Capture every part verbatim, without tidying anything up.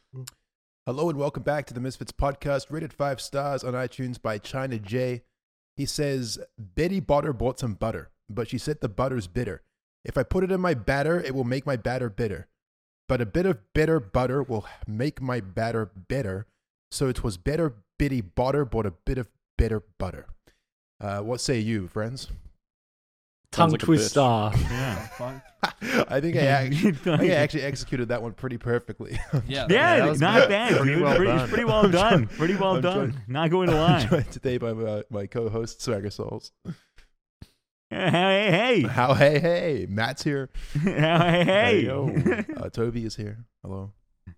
Hello and welcome back to the Misfits podcast, rated five stars on iTunes by China J. He says, Betty Botter bought some butter, but she said the butter's bitter. If I put it in my batter, it will make my batter bitter. But a bit of bitter butter will make my batter bitter. So it was better Betty Botter bought a bit of bitter butter. Uh, what say you, friends? Tongue like twister. Yeah, fine. I think I, act- I think I actually executed that one pretty perfectly. Yeah, Yeah, that not was bad, Pretty dude. well pretty, done. pretty well done. Pretty well I'm done. joined- Not going to I'm lie. joined today by my, my co-host, Swagger Souls. Hey, hey, How hey hey, Matt's here. hey, hey, hey. yo. Uh, Toby is here. Hello.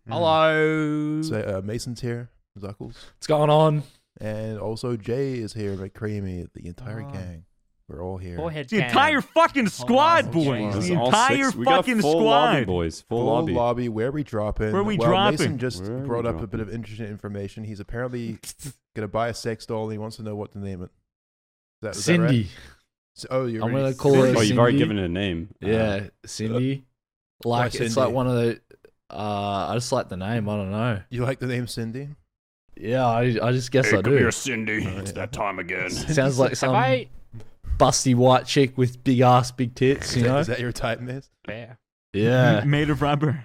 Hello. So, uh, Mason's here. Zuckles. What's going on? And also Jay is here, McCreamy, the entire Oh. gang. We're all here. Forehead The can. entire fucking squad, Oh, boys. Jesus. The All entire six. We got fucking full lobby, squad. boys. Full, Full lobby. lobby. Where are we dropping? Where are we well, dropping? Mason just Where are we brought up a dropping? bit of interesting information. He's apparently going to buy a sex doll and he wants to know what to name it. Is that, is that right? Cindy. So- oh, you're I'm already- gonna call her Oh, you've already Cindy. given it a name. Yeah, Cindy. Like Why it's Cindy? like one of the. Uh, I just like the name. I don't know. You like the name Cindy? Yeah, I, I just guess I do. Cindy. Oh, It's yeah. that time again. Sounds like Have some I? busty white chick with big ass, big tits. Is You that, know? is that your type, Mace? Yeah. Yeah. Made of rubber.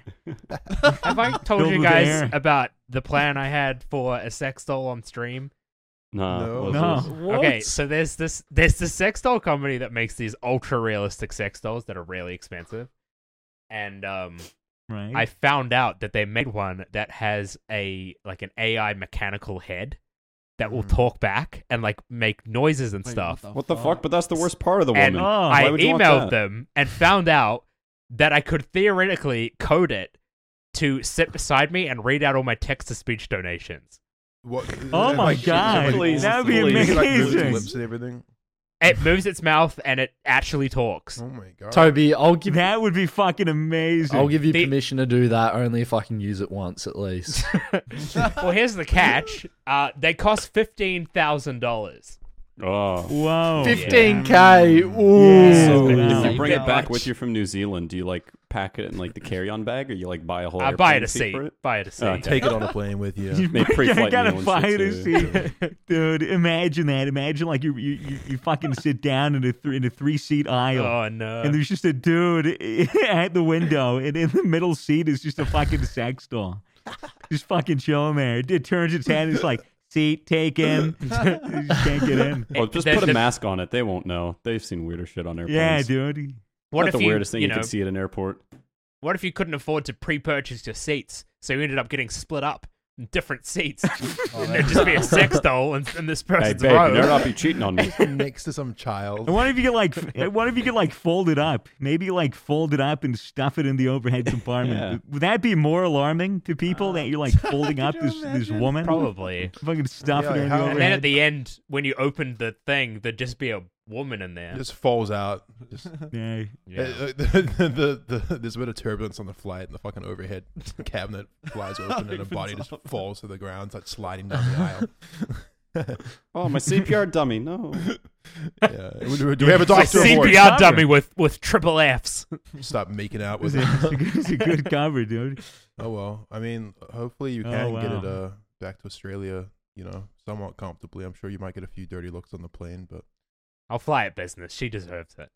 Have I told Filled you with guys air. about the plan I had for a sex doll on stream? Nah, No. what's No. this? Okay, so there's this there's this sex doll company that makes these ultra realistic sex dolls that are really expensive, and um, Right. I found out that they made one that has a like an A I mechanical head that will Mhm. talk back and like make noises and Wait, stuff. What the fuck? But that's the worst part of the And woman. Oh. I Why would you want emailed that? them and found out that I could theoretically code it to sit beside me and read out all my text-to-speech donations. What? Oh my like, God. Please, That would be please. It, like, moves its amazing. lips and everything. It moves its mouth and it actually talks. Oh my god. Toby, I'll give That would be fucking amazing. I'll give you The- permission to do that only if I can use it once at least. Well, here's the catch. Uh, they cost fifteen thousand dollars. Oh. Whoa. fifteen K. Ooh. Yeah. So wow. if you bring it Bit back much. with you from New Zealand, do you like pack it in like the carry-on bag, or you like buy a whole? I buy it airplane a seat. for it? Buy it a seat. Oh, Take it on a plane with you. You Made pre-flight gotta meal and buy shit, it a too. seat. Dude, imagine that. Imagine like you you, you, you fucking sit down in a three in a three seat aisle. Oh no! And there's just a dude at the window, and in the middle seat is just a fucking sex doll. Just fucking chilling there. It turns its head, it's like, seat taken. You just can't get in. Well, just The- put a the- mask on it. They won't know. They've seen weirder shit on airplanes. Yeah, dude. what Not if the you, weirdest thing you you, know, can see at an airport. what if you couldn't afford to pre-purchase your seats, so you ended up getting split up in different seats? and there'd just be a sex doll in, in this Hey, person's babe, row. you better not be cheating on me. Next to some child. And what if you get like, what if you get like folded up? Maybe like fold it up and stuff it in the overhead compartment. Yeah. Would that be more alarming to people that you're like folding up this this woman? Probably. Fucking stuff Yeah, it in how- the And And then overhead. at the end, when you opened the thing, there'd just be a woman in there. Just falls out. Just, Yeah. Yeah. Uh, the, the, the, the, there's a bit of turbulence on the flight, and the fucking overhead cabinet flies open, and a body just falls to the ground, starts sliding down the aisle. Oh, my C P R dummy. No. Yeah. Do, do we have a My doctor? C aboard? P R dummy with, with triple Fs. Stop making out It's with a, it. it's a good- it's a good cover, dude. Oh well. I mean, hopefully you Oh, can get wow. it uh back to Australia. You know, somewhat comfortably. I'm sure you might get a few dirty looks on the plane, but I'll fly it business. She deserves it.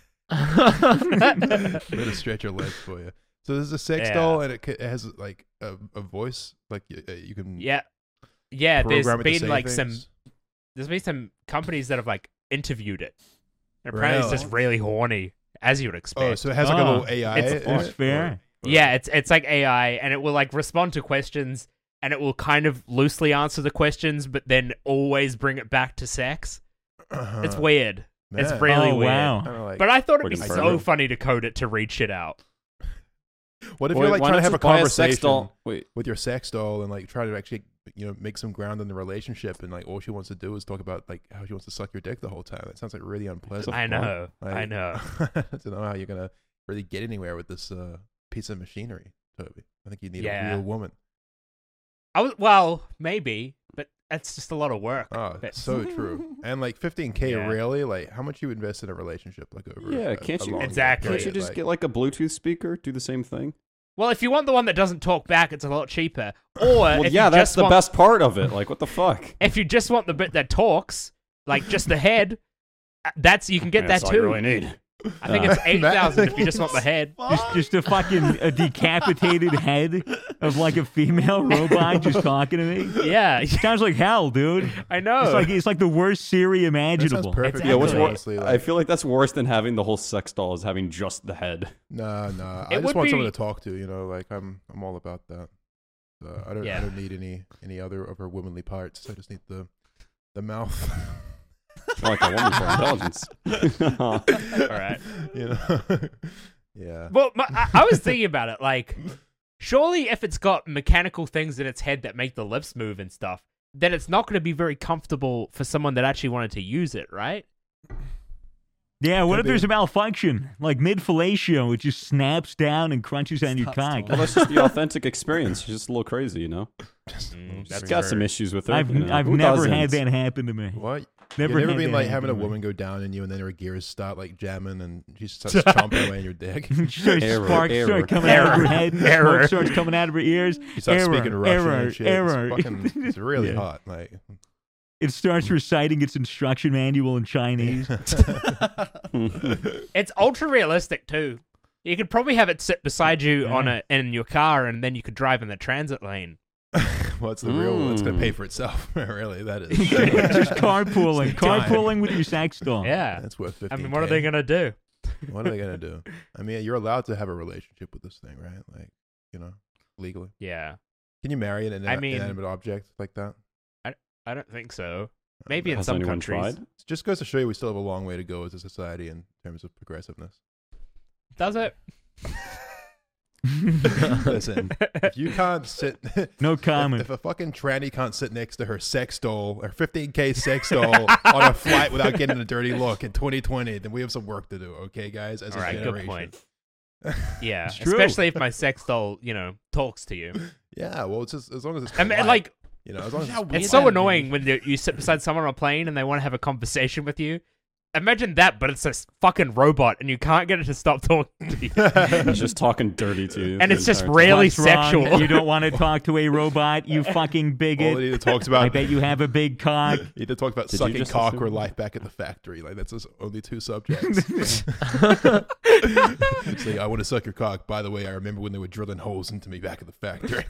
I'm gonna stretch your legs for you. So this is a sex Yeah. doll, and it, ca- it has like a, a voice, like you, uh, you can Yeah. Yeah, there's program it to been say like things. some there's been some companies that have like interviewed it. And apparently it's Really? just really horny, as you would expect. Oh, so it has like a Oh, little A I. it's- in it's it, fair. or- or- yeah, it's it's like A I, and it will like respond to questions, and it will kind of loosely answer the questions, but then always bring it back to sex. Uh-huh. It's weird. It's Man. really oh, weird. wow. Kinda like- But I thought it'd be Pretty so pervert. funny to code it to read shit out. what if Wait, you're like why trying to not have a just buy conversation sex doll? Wait. with your sex doll and like try to actually you know make some ground in the relationship, and like all she wants to do is talk about like how she wants to suck your dick the whole time? That sounds like really unpleasant. I know. Like, I know. I don't know how you're gonna really get anywhere with this uh, piece of machinery, Toby. I think you need Yeah. a real woman. I was well, maybe, but that's just a lot of work. Oh, But- so true. And like fifteen K, Yeah. really? Like, how much you invest in a relationship? Like over Yeah, a- can't a you- long Exactly. Can't you period, just like- get like a Bluetooth speaker? Do the same thing. Well, if you want the one that doesn't talk back, it's a lot cheaper. Or Well, if yeah, you that's just the want, best part of it. Like, what the fuck? If you just want the bit that talks, like just the head, uh, that's you can get That's that all too. you really need. I think Uh, it's eight thousand if you just want the head. Just, just a fucking a decapitated head of like a female robot just talking to me. Yeah, Sounds like hell, dude. I know. It's like it's like the worst Siri That imaginable. sounds perfect. Exactly. Yeah, what's Exactly. worse? honestly, like, I feel like that's worse than having the whole sex doll is having just the head. Nah, nah. I It just would want be- someone to talk to. You know, like I'm, I'm all about that. Uh, I don't, Yeah. I don't need any, any other of her womanly parts. I just need the, the mouth. Like a woman for intelligence. All right. You know. Yeah. Well, my, I, I was thinking about it. Like, surely if it's got mechanical things in its head that make the lips move and stuff, then it's not going to be very comfortable for someone that actually wanted to use it, right? Yeah, what Could if there's be. a malfunction? Like mid fellatio, it just snaps down and crunches on your Stops cock. talking. Well, that's just the authentic experience. She's just a little crazy, you know. Mm, She's that's got some very- issues with it. I've you know. I've Who never had doesn't? that happen to me. What? Never You've never had been that like happen having a to me. woman go down in you and then her gears start like jamming and she starts chomping away in your dick. Start- Error, sparks error. start coming out of her head. Error. Smoke starts coming out of her ears. She starts Error, speaking Russian error, and shit. error. It's, fucking, it's really Yeah. hot. Like, It starts reciting its instruction manual in Chinese. It's ultra realistic too. You could probably have it sit beside you Yeah. on a in your car, and then you could drive in the transit lane. what's the real? It's gonna Mm. pay for itself. Really, that is. Just carpooling. Time. Carpooling with your sex doll. Yeah. That's worth I fifteen. mean, what are they gonna do? What are they gonna do? I mean, you're allowed to have a relationship with this thing, right? Like, you know, legally. Yeah, Can you marry an I ina- mean- inanimate object like that? I don't think so. Maybe in Has some anyone countries. tried? It just goes to show you we still have a long way to go as a society in terms of progressiveness. Does it? Listen, if you can't sit, No if, comment. if a fucking tranny can't sit next to her sex doll or fifteen K sex doll on a flight without getting a dirty look in twenty twenty, then we have some work to do, okay, guys? As All a right, generation. good point. Yeah, It's true. especially if my sex doll, you know, talks to you. Yeah, well, it's just as long as it's I mean, polite, like, you know, as long as How it's, weird it's that so would be. annoying when you you sit beside someone on a plane and they want to have a conversation with you. Imagine that, but it's a s- fucking robot and you can't get it to stop talking to you. He's just talking dirty to you. And the it's just entire time. really What's wrong? sexual. You don't want to talk to a robot, you fucking all bigot. he talks I about. bet you have a big cock. He did talk about Did you sucking just cock assume- or life back at the factory. Like that's his only two subjects. It's like, I want to suck your cock. By the way, I remember when they were drilling holes into me back at the factory.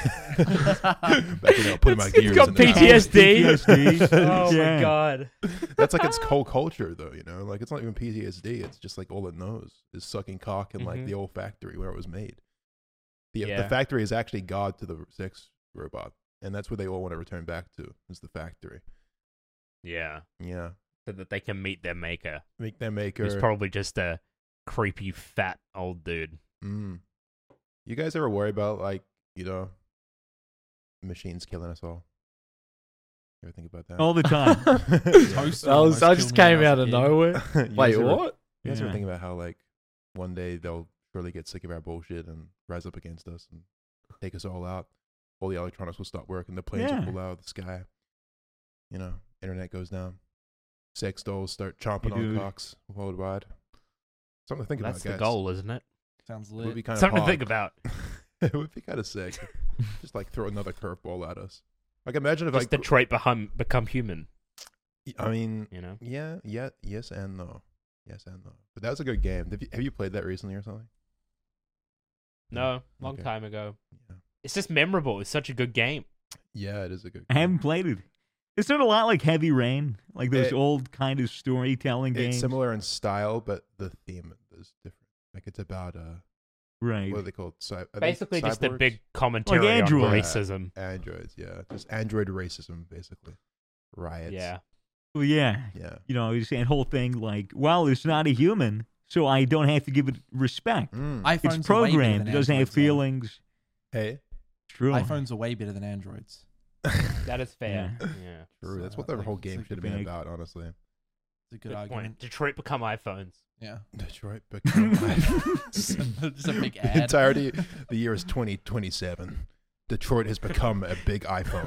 Back when they were putting my It's gears got in there. P T S D. P T S D. Oh Yeah. my god. That's like its whole culture, though. You know, like it's not even P T S D. It's just like all it knows is sucking cock in like Mhm. the old factory where it was made. The Yeah. the factory is actually God to the sex robot, and that's where they all want to return back to. Is the factory? Yeah. Yeah, So that they can meet their maker. make them make her. Who's probably just a creepy fat old dude. Mm. You guys ever worry about like you know machines killing us all? You ever think about that? All the time. Toast That was, almost that just killed me came when I out was of a kid. nowhere. You Wait, guys ever- what? You guys ever Yeah. think about how like one day they'll surely get sick of our bullshit and rise up against us and take us all out? All the electronics will stop working. The planes Yeah. will pull out of the sky. You know, internet goes down. Sex dolls start chomping Hey, on dude. cocks worldwide. Something to think That's about, the guys. goal, isn't it? Sounds It would lit. be kind of Something to think about. It would be kind of sick. Just like throw another curveball at us. Like imagine if Just I. Detroit become become human. I mean, You know. yeah, yeah, yes and no, yes and no. But that was a good game. Have you, have you played that recently or something? No, long Okay. time ago. Yeah. It's just memorable. It's such a good game. Yeah, it is a good. I Game. haven't played it. It's not a lot like Heavy Rain, like those It- old kind of storytelling games. It's similar in style, but the theme is different. Like it's about uh, Right. what are they called? Cy- are they Basically, just a cyborgs? big commentary on Android. racism. androids. Yeah, just android racism, basically. Riots. Yeah. Well, yeah. Yeah. You know, you're saying whole thing like, well, it's not a human, so I don't have to give it respect. Mm. iPhones It's are way better programmed. than It doesn't have Androids, though. feelings. Hey, It's true. iPhones are way better than Androids. That is fair. Yeah. Yeah. true. That's So, what the like, whole it's game like should have a been big- about, honestly. It's a good, Good argument. point. Detroit become iPhones. Yeah. Detroit become just, a, just a big the ad. entirety. The year is twenty twenty-seven. Detroit has become a big iPhone.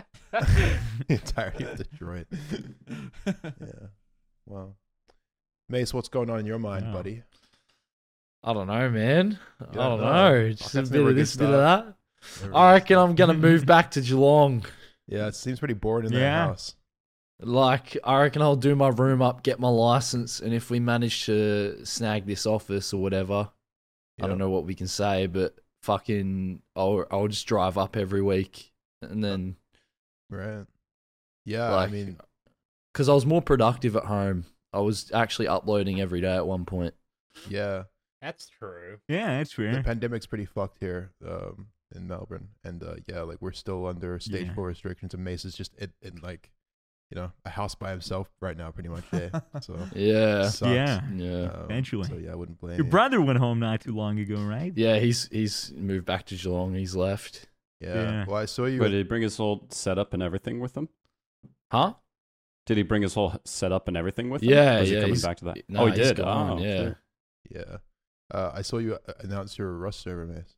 The entirety of Detroit. Yeah. Well, Mace, what's going on in your mind, Wow. buddy? I don't know, man. I don't don't know. know. Just a That's bit never a of good this, bit of start. that. Never I really reckon I'm gonna move back to Geelong. Yeah, it seems pretty boring in that Yeah. house. Like, I reckon I'll do my room up, get my license, and if we manage to snag this office or whatever, I Yeah. don't know what we can say, but fucking, I'll I'll just drive up every week, and then Right. Yeah, like, I mean, because I was more productive at home. I was actually uploading every day at one point. yeah, That's true. Yeah, that's the fair. pandemic's pretty fucked here um, in Melbourne, and uh, yeah, like we're still under stage Yeah. four restrictions, and Mace is just in, in like, you know, a house by himself right now, pretty much. Yeah, so Yeah, sucks. Yeah. yeah, Um, Eventually. So yeah, I wouldn't blame Your you. brother went home not too long ago, right? yeah. He's he's moved back to Geelong. He's left. Yeah. Yeah. Well, I saw you. But did he bring his whole setup and everything with him? Huh? Did he bring his whole setup and everything with him? Yeah, Or is he yeah, coming he's- back to that? no, oh, he he's did. gone, Oh, yeah. shit. yeah. Uh, I saw you uh, announce your Rust server, Mace.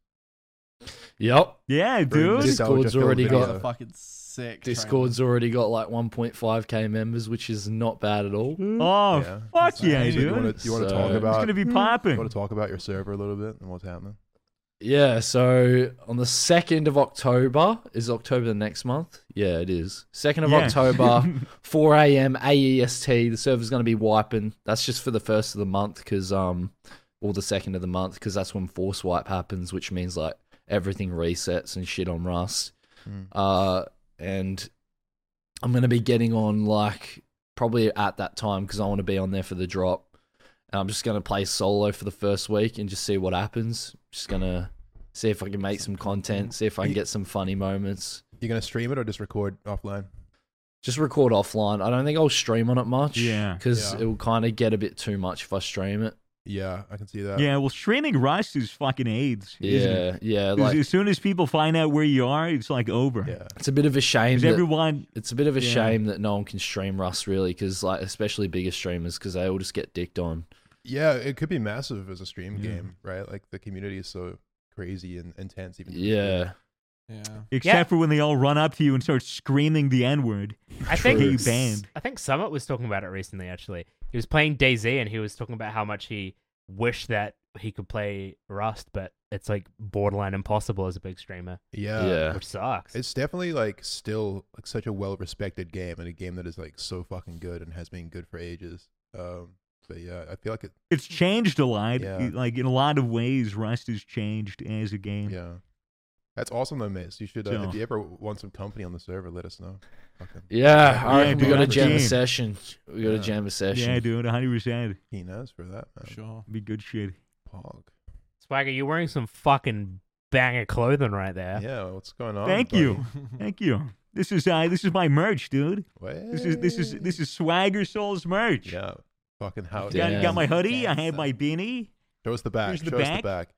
Yep. Yeah, Very dude. nostalgia Discord's filled already video. got- That's a fucking sick. Discord's already got like one point five K members, which is not bad at all. Oh, Yeah. fuck yeah, So So dude. you want to you want to So- talk It's about It's gonna be you popping. want to talk about your server a little bit and what's happening? Yeah, so on the second of October, is October the next month? Yeah, it is. second of Yeah. October, four a.m. A E S T, the server's going to be wiping. That's just for the first of the month, because, um, or the second of the month, because that's when force wipe happens, which means like everything resets and shit on Rust. Mm. Uh, and I'm going to be getting on like probably at that time because I want to be on there for the drop. And I'm just going to play solo for the first week and just see what happens. Just going to see if I can make some content, see if I can get some funny moments. You gonna stream it or just record offline? Just record offline. I don't think I'll stream on it much. Yeah. Because Yeah. it will kind of get a bit too much if I stream it. Yeah, I can see that. Yeah, well, streaming Rust is fucking AIDS. isn't it? Yeah, yeah. 'Cause Like, as soon as people find out where you are, it's like over. Yeah. it's a bit of a shame 'Cause that everyone, it's a bit of a Yeah. shame that no one can stream Rust really, because like especially bigger streamers, because they all just get dicked on. Yeah, it could be massive as a stream Yeah. game, right? Like the community is so crazy and intense. Even Yeah, Yeah. except Yeah. for when they all run up to you and start screaming the N word. I True. think Get you banned. I think Summit was talking about it recently. Actually, he was playing DayZ and he was talking about how much he wished that he could play Rust, but it's like borderline impossible as a big streamer, yeah, Yeah. which sucks. It's definitely like still like such a well respected game and a game that is like so fucking good and has been good for ages. Um, but yeah, I feel like it. It's changed a lot. Yeah. Like in a lot of ways, Rust has changed as a game. Yeah, that's awesome though, Mace. You should uh, So- if you ever want some company on the server, let us know. Fucking yeah. I Yeah, reckon we dude, got to I'm jam a game. session. We got to Yeah. jam a session. Yeah, dude, one hundred percent. keen as for that, man. Sure. Be good shit. Pog. Swagger, you're wearing some fucking banger clothing right there. Yeah, what's going on? Thank buddy? you. Thank you. This is uh, this is my merch, dude. This is this is this is Swagger Souls merch. Yeah, fucking how? Got, Damn. got my hoodie. I have Gangsta. my beanie. Show us the back. Here's the Show us back. the back.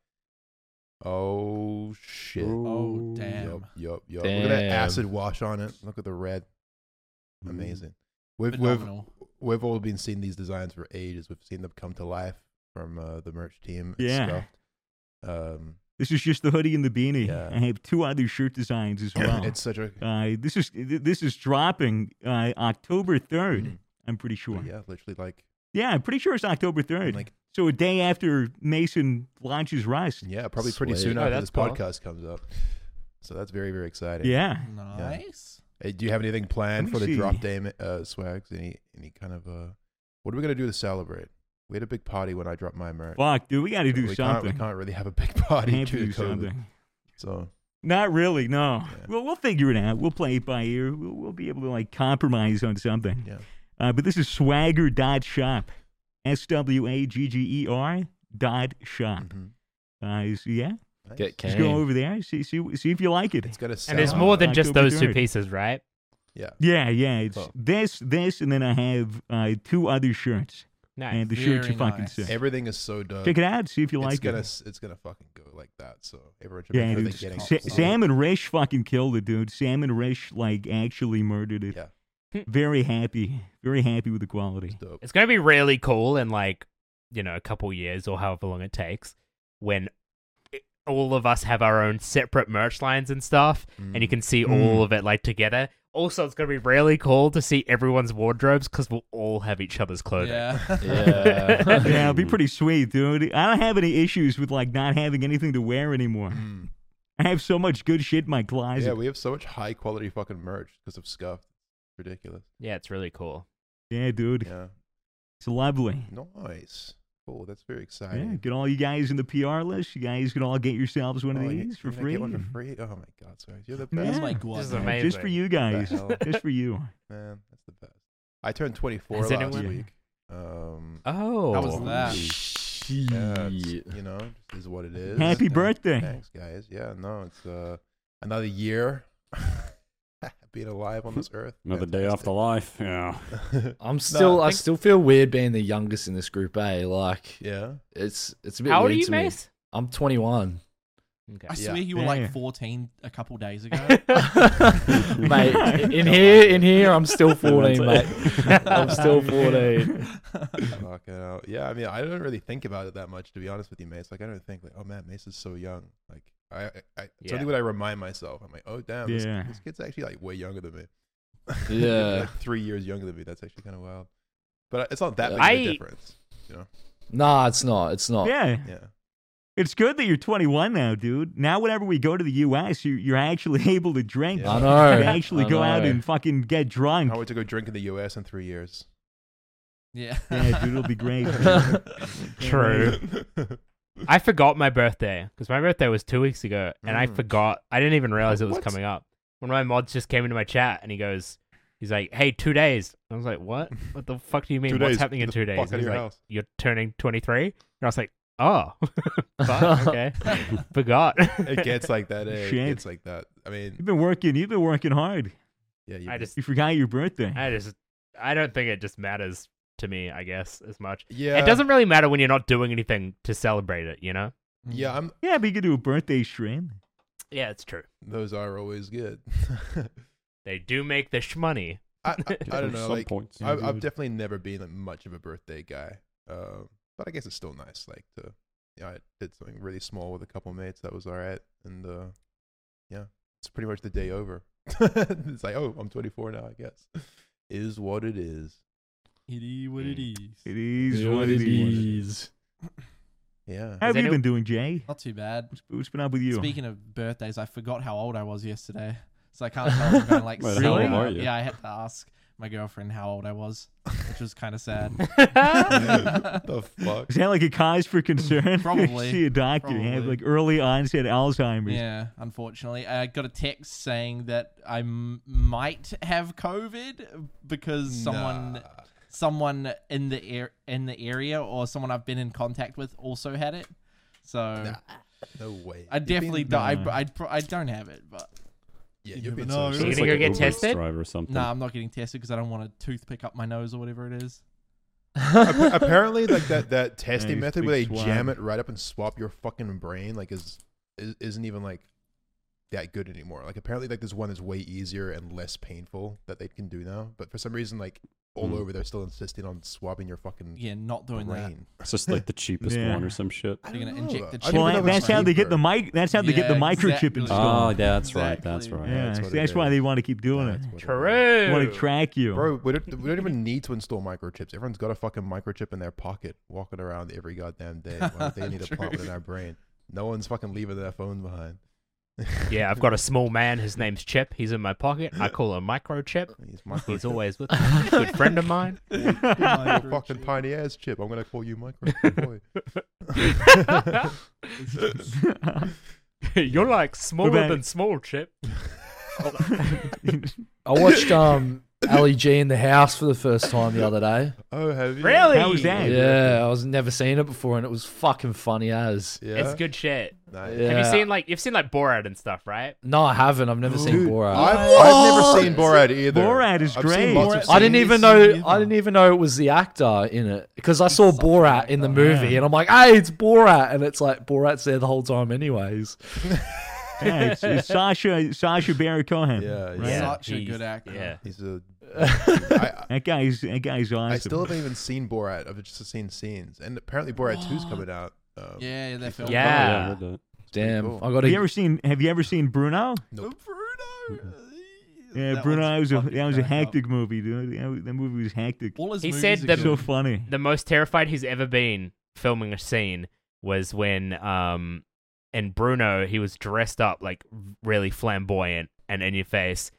Oh shit! Oh, Yup, damn. yup, yup. Look at that Damn. acid wash on it. Look at the red. Amazing. We've we've Phenomenal. we've all been seeing these designs for ages. We've seen them come to life from uh, the merch team. at Yeah. Scuffed. Um, This is just the hoodie and the beanie. Yeah. I have two other shirt designs as well. it's such a uh, this is this is dropping uh, October third. Mm. I'm pretty sure. yeah, literally like Yeah, I'm pretty sure it's October third. like So a day after Mason launches Rust. yeah, probably pretty Sweet. soon Oh, after that's this cool. podcast comes up. So that's very very exciting. Yeah. Nice. Hey, do you have anything planned Let for me the drop see. day uh, swags? Any any kind of uh, what are we gonna do to celebrate? We had a big party when I dropped my merch. Fuck, dude, we got to do we something. Can't, we can't really have a big We party have to due do to COVID. something. So Not really, no. Yeah. Well, we'll figure it out. We'll play it by ear. We'll, we'll be able to like compromise on something. yeah, Uh, but this is swagger dot shop. S W A G G E R dot shop. mhm. Uh, so yeah, Nice. Get just Kane. go over there. See, see, see if you like it. It's gonna sell. And there's Uh, more than just October those two third. pieces, right? Yeah, Yeah, yeah. It's Cool. this, this, and then I have uh, two other shirts. Nice. And the shirts are Very fucking nice. sick. everything is so dope. Check it out. See if you it's like gonna it. s- it's gonna fucking go like that. So everyone should Yeah, make sure dude. they're getting. Sa- solid. Sam and Rish fucking killed it, dude. Sam and Rish like actually murdered it. Yeah. Very happy. Very happy with the quality. It's dope. It's gonna be really cool in like, you know, a couple years or however long it takes when it- all of us have our own separate merch lines and stuff, and you Mm. can see Mm. all of it like together. Also, it's gonna be really cool to see everyone's wardrobes because we'll all have each other's clothing. Yeah. Yeah. Yeah, it'll be pretty sweet, dude. I don't have any issues with like not having anything to wear anymore. Mm. I have so much good shit in my closet. Yeah, we have so much high quality fucking merch because of Scuffed. Ridiculous. Yeah, it's really cool. Yeah, dude. Yeah. It's lovely. Nice. Cool. That's very Yeah, exciting. get all you guys in the P R list. You guys can all get yourselves one of Oh, you- these for you're gonna free. get one for free. Oh my god, sorry. You're the Yeah. best. Oh my Yeah. god. This is man. amazing. Just for you guys. hell? Just for you. Man, that's the best. I turned twenty-four Has last anyone- week. Um, Oh, How was that? yeah, it's, you know, just is what it is. Happy Thanks- birthday. Thanks, guys. Yeah, no, it's uh, another year being alive on this earth. Another day off the life. Yeah. life. I'm still, I, think- still feel weird being the youngest in this group. A like, yeah. it's it's a bit How old weird are you, to me. Mace? I'm twenty-one. Okay. I Yeah. swear you were Yeah. like fourteen a couple days ago. Mate, in here, in here, I'm still fourteen, mate. I'm still fourteen. Fucking hell. Yeah, I mean, I don't really think about it that much, to be honest with you, Mace. Like, I don't think like, oh man, Mace is so young. Like, I, I, I it's Yeah. only when I remind myself. I'm like, oh damn, this, Yeah. this kid's actually like way younger than me. Yeah. like three years younger than me. That's actually kind of wild. But it's not that big I- of a difference, you know. Nah, it's not. It's not. Yeah. Yeah. It's good that you're twenty-one now, dude. Now, whenever we go to the U S, you're, you're actually able to drink. Yeah. I know. You actually I go out know. and fucking get drunk. I went to go drink in the U S in three years. yeah. Yeah, dude, it'll be great. True. I forgot my birthday because my birthday was two weeks ago, and I Mm. forgot. I didn't even realize it was What? coming up. One of my mods just came into my chat, and he goes, "He's like, hey, two days." I was like, "What? What the fuck do you mean? Two What's days. happening Get in the two days?" fuck out And of he's your like, house. "You're turning twenty-three," and I was like, "Oh, fuck, okay, forgot." It gets like that. Eh? It Shit. gets like that. I mean, You've been working. You've been working hard. yeah. You I just, You forgot your birthday. I just, I don't think it just matters to me. I guess as much. yeah. It doesn't really matter when you're not doing anything to celebrate it. You know? Yeah, I'm. Yeah, but you could do a birthday stream. Yeah, it's true. Those are always good. They do make the shmoney. I, I, I don't know. Some Like, points. I've, I've definitely never been like, much of a birthday guy, um, but I guess it's still nice. Like to, yeah, I did something really small with a couple mates. That was all right, and uh, yeah, it's pretty much the day over. It's like, oh, I'm twenty-four now. I guess is what it is. It is what it is. It is Yeah, what it is. is. Yeah. How have Has you any- been doing, Jay? Not too bad. What's, what's been up with you? Speaking of birthdays, I forgot how old I was yesterday. So I can't tell if I'm going like Wait, so, how old uh, are you? Yeah, I had to ask my girlfriend how old I was, which was kind of sad. The fuck. Is that like a cause for concern? Probably. See a doctor. You have Probably. like early onset Alzheimer's. Yeah, unfortunately. I got a text saying that I m- might have COVID because someone Nah. someone in the air in the area or someone I've been in contact with also had it. So Nah, no way. I You've been- definitely don't. I, Nah. I, pro- I don't have it, but Yeah, You you've never been know. so So you're It's gonna like go an get Uber tested? drive or something. nah, I'm not getting tested because I don't want a toothpick up my nose or whatever it is. Appa- apparently, like that that testing Nice method big where they swab. jam it right up and swap your fucking brain, like is, is isn't even like that good anymore. Like apparently, like there's one that's way easier and less painful that they can do now. But for some reason, like all Hmm. over, they're still insisting on swabbing your fucking Yeah, not doing that. brain. It's just like the cheapest Yeah. one or some shit. I They're don't gonna know, inject though. the I didn't chip. even Well, know it was that's how they get the cheaper. mic. That's how they get the Yeah, microchip exactly. installed. Oh, that's right. That's Exactly. right. yeah, that's so what that's, it why is. they want to keep doing That's it. what it is. True. They want to track you. Bro, we don't, we don't even need to install microchips. Everyone's got a fucking microchip in their pocket, walking around every goddamn day. Why do they need to pop it in our brain? No one's fucking leaving their phone behind. Yeah, I've got a small man. His name's Chip. He's in my pocket. I call him Microchip. He's micro. He's always with me. Good friend of mine. You're a fucking tiny ass chip. I'm gonna call you microchip boy. You're like smaller about- than small, Chip. I watched um Ali G in the house for the first time the other day. Oh, have you? Really? How was that? Yeah, I was never seen it before, and it was fucking funny as. Yeah. It's good shit. Nice. Yeah. Have you seen like you've seen like Borat and stuff, right? No, I haven't. I've never seen Dude, Borat. I've, I've never seen Borat either. Borat is I've great. Seen lots of Borat- I didn't seen even it, know. seen it I didn't even know it was the actor in it because I saw such an Borat in the actor. movie, Yeah. and I'm like, "Hey, it's Borat," and it's like Borat's there the whole time, anyways. Yeah, it's, it's Sasha Sasha Baron Cohen. Yeah, right? yeah. Such a he's- good actor. Yeah. He's a. I, That guy's that guy's awesome. I still haven't even seen Borat. I've just seen scenes, and apparently Borat two's coming out. Um, Yeah, they're filming. Yeah. Oh, yeah, I heard that. Damn, cool. I got Have you to. ever seen Have you ever seen Bruno? Nope. Bruno. Yeah, That Bruno, that one's was a fucking that was a crack up. hectic movie, dude. That, that movie was hectic. All his He movies said are that- good. So funny. The most terrified he's ever been filming a scene was when, um, in Bruno, he was dressed up like really flamboyant and in your face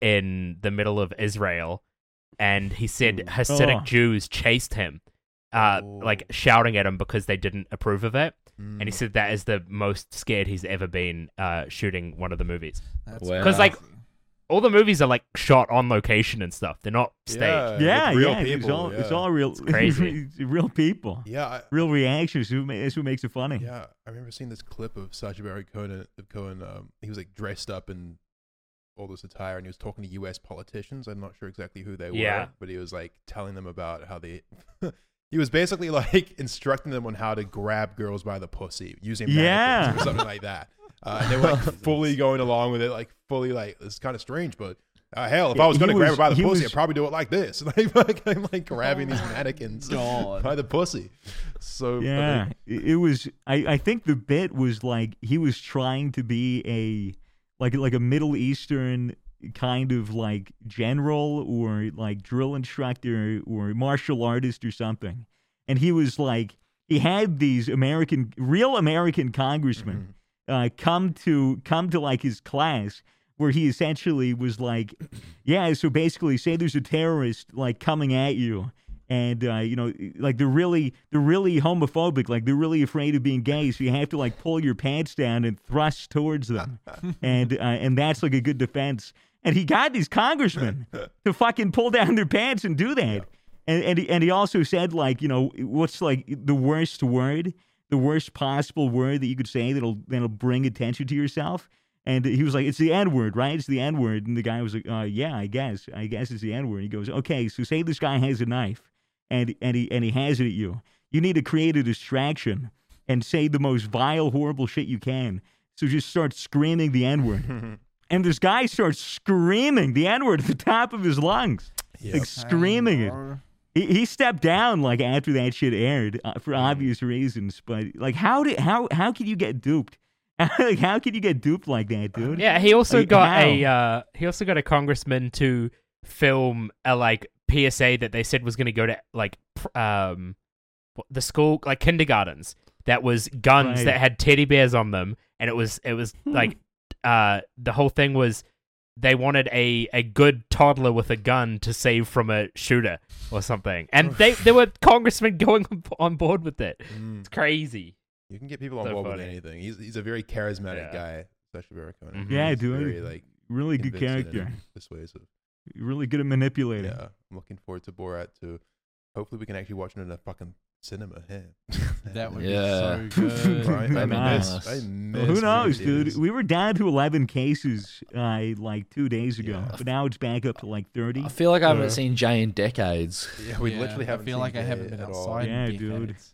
in the middle of Israel, and he said Mm. Hasidic Oh. Jews chased him, uh, Oh. like shouting at him because they didn't approve of it. Mm. And he said that is the most scared he's ever been uh, shooting one of the movies. That's Wow. 'Cause, like, crazy. All the movies are like shot on location and stuff. They're not staged. Yeah, Yeah, with real yeah. people, it's all it's yeah. all real. It's crazy. It's real people. Yeah, I, Real reactions. Who ma- That's what makes it funny. yeah. I remember seeing this clip of Sacha Baron Cohen. Cohen um, he was like dressed up in all this attire, and he was talking to U S politicians. I'm not sure exactly who they were, Yeah. but he was like telling them about how they. He was basically like instructing them on how to grab girls by the pussy using mannequins Yeah. or something like that. Uh, and they were like fully going along with it, like fully like it's kind of strange, but uh, hell, if I was He going to grab her was- by the he pussy, was- I'd probably do it like this, like fucking like grabbing these mannequins God. by the pussy. So Yeah, it, it was. I, I think the bit was like he was trying to be a like like a Middle Eastern kind of like general or like drill instructor or martial artist or something, and he was like he had these American real American congressmen uh, come to come to like his class where he essentially was like, yeah, so basically say there's a terrorist like coming at you and uh, you know, like they're really they're really homophobic, like they're really afraid of being gay, so you have to like pull your pants down and thrust towards them, and uh, and that's like a good defense. And he got these congressmen to fucking pull down their pants and do that. And and he, and he also said like, you know, what's like the worst word, the worst possible word that you could say that'll that'll bring attention to yourself. And he was like, it's the N-word, right? It's the N-word. And the guy was like, uh, yeah, I guess. I guess it's the N-word. He goes, okay, so say this guy has a knife and, and, he, and he has it at you. You need to create a distraction and say the most vile, horrible shit you can. So just start screaming the N-word. And this guy starts screaming the N-word at the top of his lungs. Yep. Like screaming it. Bro. He, he stepped down like after that shit aired uh, for obvious reasons. But like, how did how how can you get duped? Like, how can you get duped like that, dude? Yeah, he also Like, got how? a uh, he also got a congressman to film a like P S A that they said was going to go to like pr- um what- the school like kindergartens that was guns Right. that had teddy bears on them, and it was it was like uh the whole thing was they wanted a a good toddler with a gun to save from a shooter or something, and they there were congressmen going on board with it. Mm. It's crazy. You can get people on So board with funny. anything. He's he's a very charismatic Yeah. guy, especially Baron Cohen. Mhm. Yeah, He's dude. Very like Really good convincing character. and persuasive. Really good at manipulating. Yeah, I'm looking forward to Borat too. Hopefully, we can actually watch it in a fucking cinema. Yeah, That would Yeah. be so good. Right? I That'd be miss, nice. I Well, miss who knows, movie theaters. dude? We were down to eleven cases uh, like two days ago, Yeah. but now it's back up to like thirty. I feel like I haven't Yeah. seen Jay in decades. Yeah, we Yeah, literally haven't. I feel seen like I Jay haven't been at all. outside. Yeah, in dude. decades.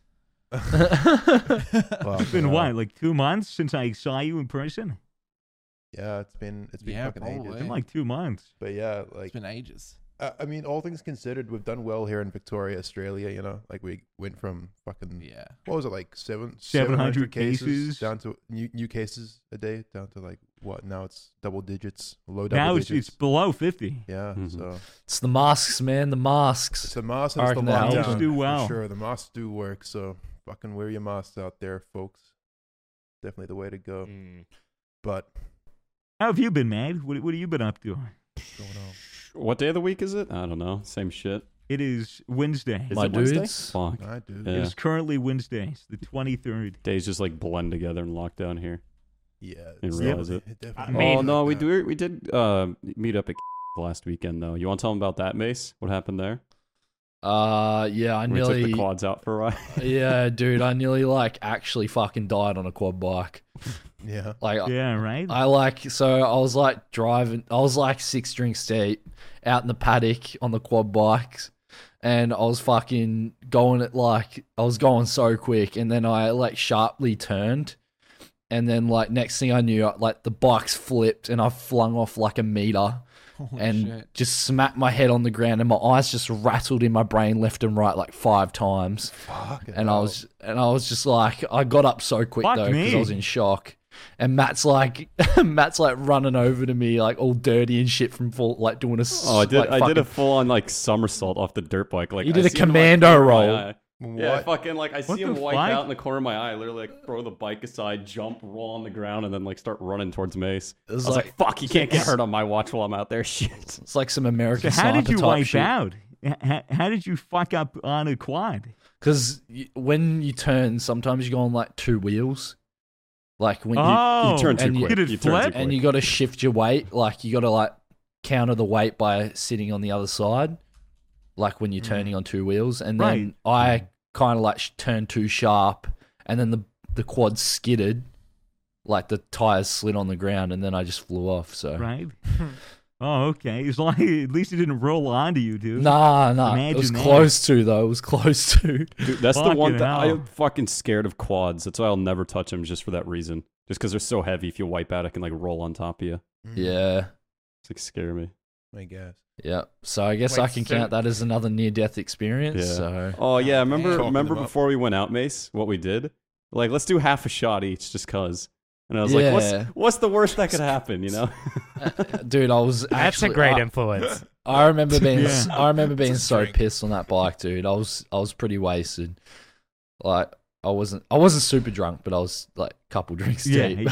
Well, It's been uh, what, like two months since I saw you in person? Yeah, it's been it's been Yeah, fucking probably. ages. It's been like two months. But yeah, It's like been ages. uh, I mean, all things considered, we've done well here in Victoria, Australia. You know, like we went from fucking Yeah. what was it like seven seven hundred cases, cases. down to new new cases a day down to like what now it's double digits, low double Now it's, digits. it's below fifty. yeah, Mhm. so It's the masks, man. The it's masks. the masks I and it's the reckon that lockdown. helps. do for well. Sure, the masks do work. So fucking wear your masks out there, folks. Definitely the way to go. Mm. But How have you been, man? What, what have you been up to? what's going on? What day of the week is it? I don't know. Same shit. It is Wednesday. Is My it Wednesday? dudes. Fuck. I do. Yeah. It is currently Wednesday. It's the twenty-third. Days just like blend together and lock down here. Yeah, Didn't it's realize definitely- it. definitely I mean- oh like no, we that. do. We did uh, meet up at last weekend though. You want to tell them about that, Mace? What happened there? Uh, yeah, I We took nearly. the quads out for a ride. Yeah, dude, I nearly like actually fucking died on a quad bike. Yeah. Like, Yeah, right? I like, so I was like driving, I was like six drinks deep out in the paddock on the quad bikes, and I was fucking going at like, I was going so quick, and then I like sharply turned, and then like next thing I knew, like the bikes flipped, and I flung off like a meter, Holy and shit. just smacked my head on the ground, and my eyes just rattled in my brain left and right like five times. Fuck. And I was, and I was just like, I got up so quick Fuck though because me. I was in shock. and Matt's like, Matt's like running over to me, like all dirty and shit from fall, like doing a. s- Oh, I did. Like, I did a fucking- full on like somersault off the dirt bike. Like You did I a see him, like, commando corner of my roll. eye. Yeah, What? fucking like I What see him the wipe fuck? out in the corner of my eye. I literally like throw the bike aside, jump, roll on the ground, and then like start running towards Mace. It was I was like, like- "Fuck, you can't get hurt on my watch while I'm out there." Shit. It's like some So American how did Sniper you type wipe shit. out? How, how did you fuck up on a quad? Because when you turn, sometimes you go on like two wheels. Like when you Oh, you turn too and you- quick. Did it You turn too flip? quick. and you got to shift your weight. Like you got to like counter the weight by sitting on the other side. Like when you're turning on two wheels, and then I kind of like sh- turned too sharp, and then the the quad skidded, like the tires slid on the ground, and then I just flew off. So Right? Oh, okay. As long at least it didn't roll onto you, dude. nah, nah, it was Imagine that. close to though. It was close to. Dude, that's the one Fucking thing hell. I'm fucking scared of quads. That's why I'll never touch them, just for that reason. Just because they're so heavy, if you wipe out, it can like roll on top of you. Mm, Yeah, It's like scare me. I guess. yeah. So I guess Wait, I can so- count that as another near-death experience. Yeah. So Oh yeah, remember Talking remember them up. before we went out, Mace? What we did? Like, let's do half a shot each, just cause. And I was like, Yeah. what's what's the worst that could happen? You know? dude, I was That's actually a great I, influence. I remember being Yeah. I remember being Just so drink. pissed on that bike, dude. I was I was pretty wasted. Like I wasn't I wasn't super drunk, but I was like a couple drinks Yeah, deep.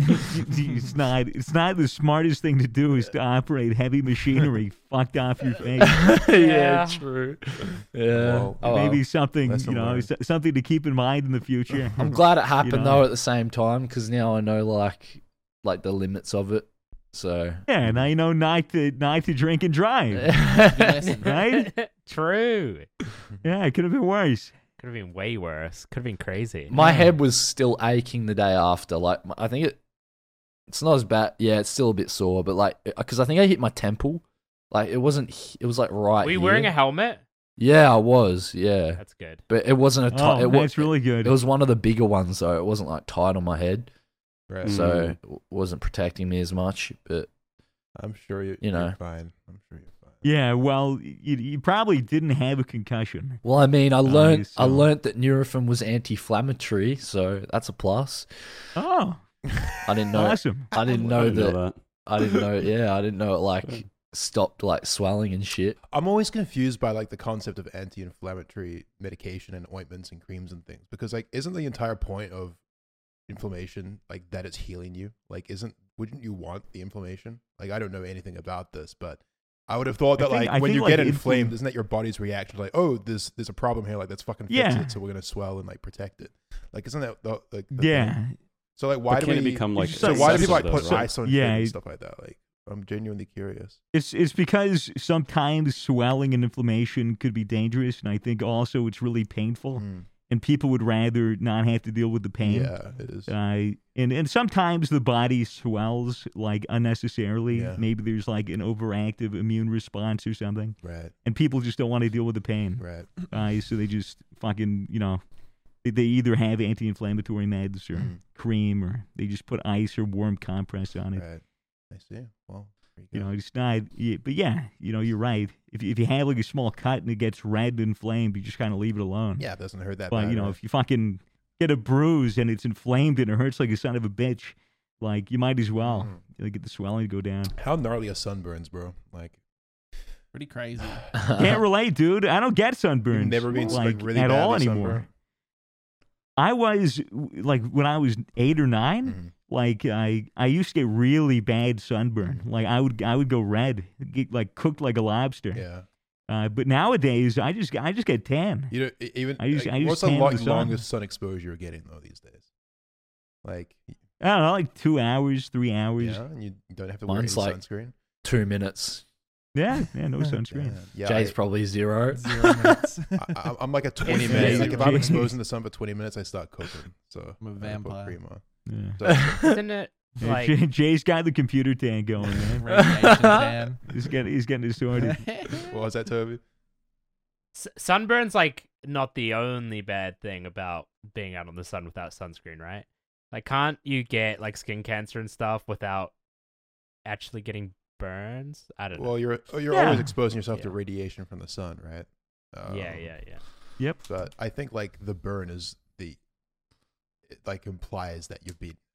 it's not. It's not the smartest thing to do is to operate heavy machinery fucked off your face. yeah, Yeah. true. Yeah. Well, Oh, Maybe well. something, Lesson you know, learned. s- something to keep in mind in the future. I'm glad it happened know. though at the same time because now I know like like the limits of it. So Yeah, now you know not to not to drink and drive. lesson. Right? True. Yeah, it could have been worse. Could have been way worse. Could have been crazy. my head was still aching the day after. Like I think it, it's not as bad. Yeah, it's still a bit sore, but like because I think I hit my temple. Like it wasn't. h- It was like right. Were you here. wearing a helmet? Yeah, I was. Yeah, That's good. but it wasn't a tight. Oh, it, wa- that's really good. it was one of the bigger ones though. It wasn't like tight on my head, Right. Mm. so it w- wasn't protecting me as much. But I'm sure you, You know. you're fine. I'm sure you're fine. Yeah, well, you, you probably didn't have a concussion. well, I mean, I learned. I so- learned that Nurofen was anti-inflammatory, so that's a plus. Oh, I didn't know. awesome. I didn't I know didn't that. know that. I didn't know. Yeah, I didn't know it like stopped like swelling and shit. I'm always confused by like the concept of anti-inflammatory medication and ointments and creams and things because like isn't the entire point of inflammation like that it's healing you? Like isn't wouldn't you want the inflammation? Like I don't know anything about this, but I would have thought I that think- like I when think, you like, get infl- inflamed, isn't that your body's reaction like, oh, there's there's a problem here, like let's fucking fix Yeah. it, so we're gonna swell and like protect it. Like isn't that the, like the Yeah. thing? So like why But do can we it become like It's so just why do people like excessive, put though, right? ice on Yeah, shit and it- stuff like that? Like I'm genuinely curious. It's it's because sometimes swelling and inflammation could be dangerous, and I think also it's really painful, Mm. and people would rather not have to deal with the pain. Yeah, it is. Uh, and and sometimes the body swells like unnecessarily. Yeah. Maybe there's like an overactive immune response or something, Right, and people just don't want to deal with the pain. right. Uh, so they just fucking you know, they, they either have anti-inflammatory meds or Mm. cream, or they just put ice or warm compress on it. Right. I see. Well, there You go. know, it's not. Yeah, but yeah, you know, you're right. If you- if you have like a small cut and it gets red and inflamed, you just kind of leave it alone. yeah, it doesn't hurt that But bad. you know, right? if you fucking get a bruise and it's inflamed and it hurts like a son of a bitch, like you might as well Mhm. like, get the swelling to go down. How gnarly are sunburns, bro? Like, Pretty crazy. Can't relate, dude. I don't get sunburns. you've never been like, like really at all badly anymore. sunburned? I was like when I was eight or nine. Mhm. Like I, I used to get really bad sunburn. Like I would, I would go red, get like cooked like a lobster. Yeah. Uh, but nowadays, I just, I just get tan. You know, e- even I use- like, I use what's the tan lo- in the sun. longest sun exposure you're getting though these days? Like, I don't know, like two hours, three hours. yeah, and you don't have to wear any Mine's like- sunscreen. Two minutes. Yeah, yeah, no sunscreen. Yeah, Jay's I, probably zero. Zero minutes. I, I, I'm like a twenty Yeah, minutes. Like if I'm Jay- exposed in the sun for twenty minutes, I start cooking. So I'm a I put vampire. cream on. Yeah. So, Isn't it Yeah, like Jay- Jay's got the computer tan going, man. Radiation tan. He's getting, he's getting it sorted. what was that, Toby? s- sunburn's like not the only bad thing about being out on the sun without sunscreen, right? Like, can't you get like skin cancer and stuff without actually getting burns? I don't know. Well, you're oh, you're Yeah. always exposing yourself to Yeah. radiation from the sun, right? Um, yeah, yeah, yeah. Yep. But I think like the burn is the it like implies that you've been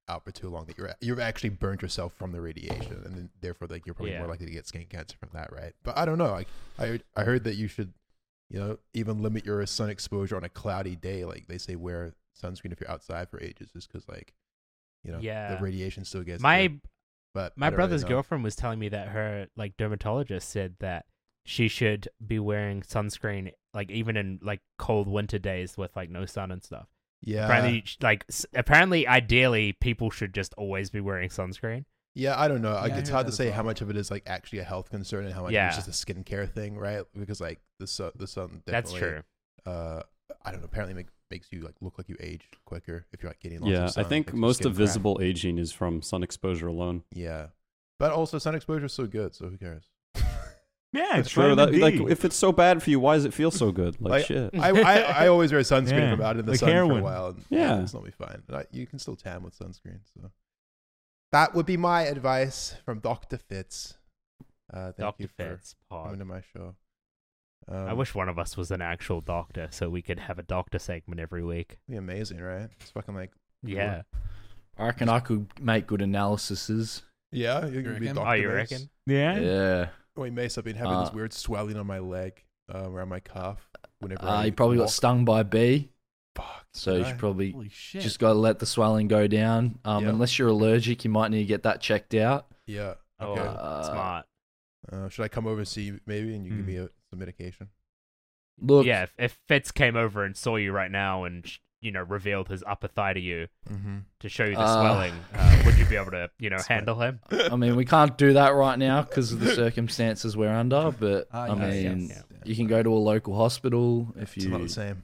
out for too long that you're you've actually burnt yourself from the radiation, and then therefore like you're probably Yeah. more likely to get skin cancer from that, right? But I don't know. Like I I heard that you should, you know, even limit your sun exposure on a cloudy day. Like they say, wear sunscreen if you're outside for ages, just because like, you know, Yeah. the radiation still gets My you. But I my don't brother's really know. girlfriend was telling me that her like dermatologist said that she should be wearing sunscreen like even in like cold winter days with like no sun and stuff. Yeah, Apparently, sh- like s- apparently, ideally, people should just always be wearing sunscreen. yeah. I don't know. Like I it's heard hard to that as say how well. much of it is like actually a health concern and how much Yeah. of it's just a skincare thing, right? Because like the sun, the sun. That's definitely, true. Uh, I don't know. Apparently, make, makes you like look like you age quicker if you're like getting lots Yeah, of sun. I think makes your most skin of crack. visible aging is from sun exposure alone. Yeah, but also sun exposure is so good, so who cares? Yeah, it's True. vitamin That, like, D. if it's so bad for you, why does it feel so good? Like, Like, shit. I, I I always wear sunscreen Yeah, if I'm out in the like sun for heroin. a while. And Yeah. it's not me fine. And I, you can still tan with sunscreen. So that would be my advice from Doctor Fitz. Uh, thank Doctor you for Fitz coming pod. to my show. Um, I wish one of us was an actual doctor, so we could have a doctor segment every week. it'd be amazing, right? It's fucking like Yeah. I reckon I could make good analyses. yeah, you can be reckon? Doctor Oh, you Mace. reckon? Yeah. Yeah. Wait, Mace, I've been having Uh, this weird swelling on my leg, uh, around my calf. Whenever Uh, I you probably got walk. stung by a bee, Fuck. so did you I? should probably Holy shit. just got to let the swelling go down. Um, Yeah. Unless you're allergic, you might need to get that checked out. Yeah. Oh, Okay. Uh, smart. Uh, should I come over and see you maybe, and you give Hmm. me a, some medication? Look, Yeah, if, if Fitz came over and saw you right now and sh- you know revealed his upper thigh to you Mm-hmm. to show you the Uh, swelling, uh, would you be able to you know It's fine. handle him? I mean, we can't do that right now because of the circumstances we're under. But Ah, I yes, mean, yes, you can go to a local hospital if It's you. not the same.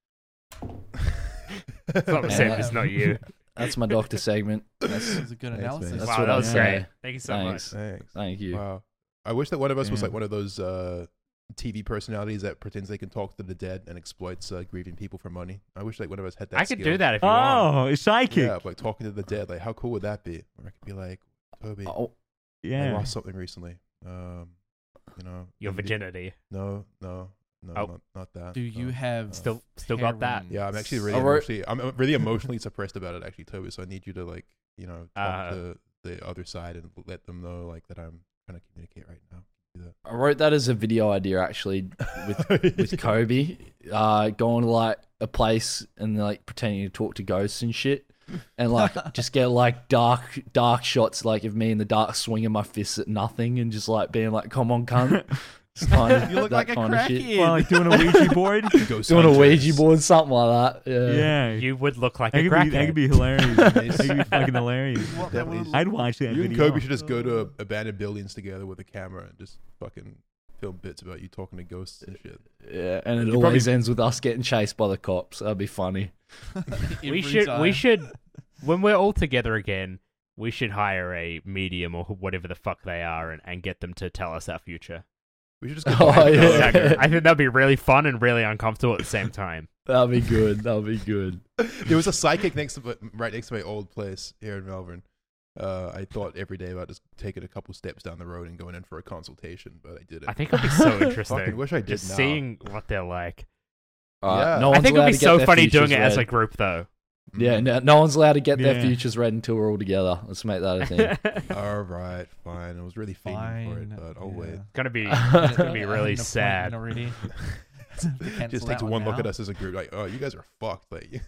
It's not the Yeah, same. that- It's not you. That's my doctor segment. That That's, was a good Thanks, analysis. man. That's wow, what that I'm was saying. great. Thank you so Thanks. Thanks. Thank you. Wow. I wish that one of us was Yeah. like one of those uh, T V personalities that pretends they can talk to the dead and exploits uh, grieving people for money. I wish like one of us had that. I could skill. do that if you want. Oh, it's psychic. Yeah, like talking to the dead. Like, how cool would that be? Or I could be like, Toby, Oh, I Yeah. lost something recently. Um, you know, Your maybe- virginity. No, no, no, Oh. not, not that. Do you no. have Uh, Still, still got that. parents? Yeah, I'm actually really I wrote- emotionally. I'm really emotionally suppressed about it, actually, Toby. So I need you to like, you know, talk Uh, to the other side and let them know like that I'm trying to communicate right now. Do I wrote that as a video idea actually with that. with Kobe, uh, going to like a place and like pretending to talk to ghosts and shit, and like just get like dark dark shots like of me in the dark swinging my fists at nothing and just like being like, "Come on, cunt." Just kind of You look that like a kind of shit. crackhead. Well, like doing a Ouija board. Ghost Doing a hunters. Ouija board, something like that. Yeah. Yeah. You would look like That a could, be, that crackhead. could be hilarious. that could be fucking hilarious. What that Definitely. would- I'd watch that You and video. Kobe should just go to a, abandoned buildings together with a camera and just fucking film bits about you talking to ghosts and shit. Yeah, and it You always probably- ends with us getting chased by the cops. That'd be funny. we Every should, time. we should, when we're all together again, we should hire a medium or whatever the fuck they are and, and get them to tell us our future. We should just go. Oh, buy- yeah. I think that'd be really fun and really uncomfortable at the same time. That'd be good. That'd be good. There was a psychic next to my- right next to my old place here in Melbourne. Uh, I thought every day about just taking a couple steps down the road and going in for a consultation, but I didn't. I think it'd be so Fucking interesting. wish I did Just now. seeing what they're like. All right, Yeah. no I one's think allowed it'd be to get so their funny doing futures it as a read. group, though. Yeah, no, no one's allowed to get their Yeah. futures read until we're all together. Let's make that a thing. All right, fine. I was really feeding for it, Fine, but oh yeah. wait. It's gonna be, It's it's gonna be really sad. Already. Just takes one look at us as a group, like, oh, you guys are fucked. Like,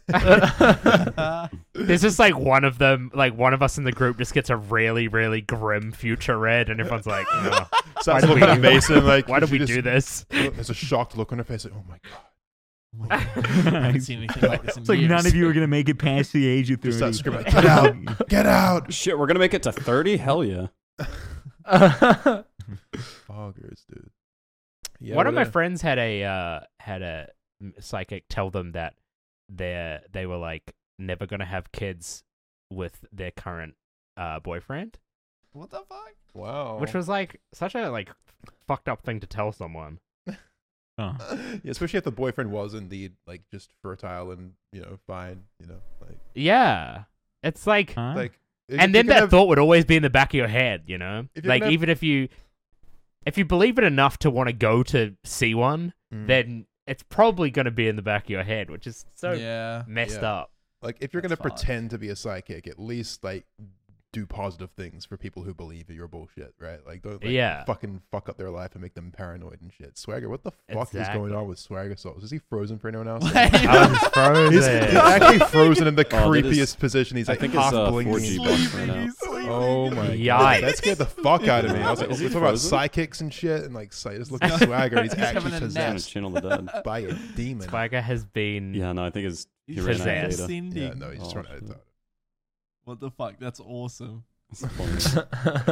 us. There's just like one of them, like one of us in the group, just gets a really, really grim future read, and everyone's like, no. starts did looking we at do- Mason like, Why did she we just- do this? There's a shocked look on her face, like, oh my god. I haven't seen anything like this in It's like years. none of you are gonna make it past the age of Just thirty. start screaming, get out, get out. Shit, we're gonna make it to thirty? Hell yeah. Foggers, dude. Yeah, One of my what a- friends had a uh, had a psychic tell them that they they were like never gonna have kids with their current uh, boyfriend, What the fuck? Wow. which was like such a like fucked up thing to tell someone. Oh. Yeah, especially if the boyfriend was indeed like just fertile and you know fine, you know, like Yeah, it's like, Huh? like. if and you then can that have- thought would always be in the back of your head, you know, If you're like gonna have- even if you if you believe it enough to want to go to see one, Mm. then it's probably gonna be in the back of your head, which is so yeah. messed Yeah. up. Like, if you're gonna That's fine. pretend to be a psychic, at least like do positive things for people who believe in your bullshit, right? Like, don't like, Yeah. fucking fuck up their life and make them paranoid and shit. Swagger, what the fuck is Exactly. going on with Swagger Souls? Is he frozen for anyone else? I was frozen. He's, he's actually frozen in the Oh, that creepiest is- position. He's I like think it's, half uh, blinking. four G bucks right now. Oh my Yikes. god, that scared the fuck out of me. I was like, Is we're he talking about frozen? psychics and shit, and like, psy- just look at Swagger, and he's, He's actually having a nap. Trying to possessed channel the dead. by a demon. Swagger has been. Yeah, no, I think it's he He's ran out of possessed. data. ascending. Yeah, no, he's Oh, trying to. shit. What the fuck? That's awesome. It's funny.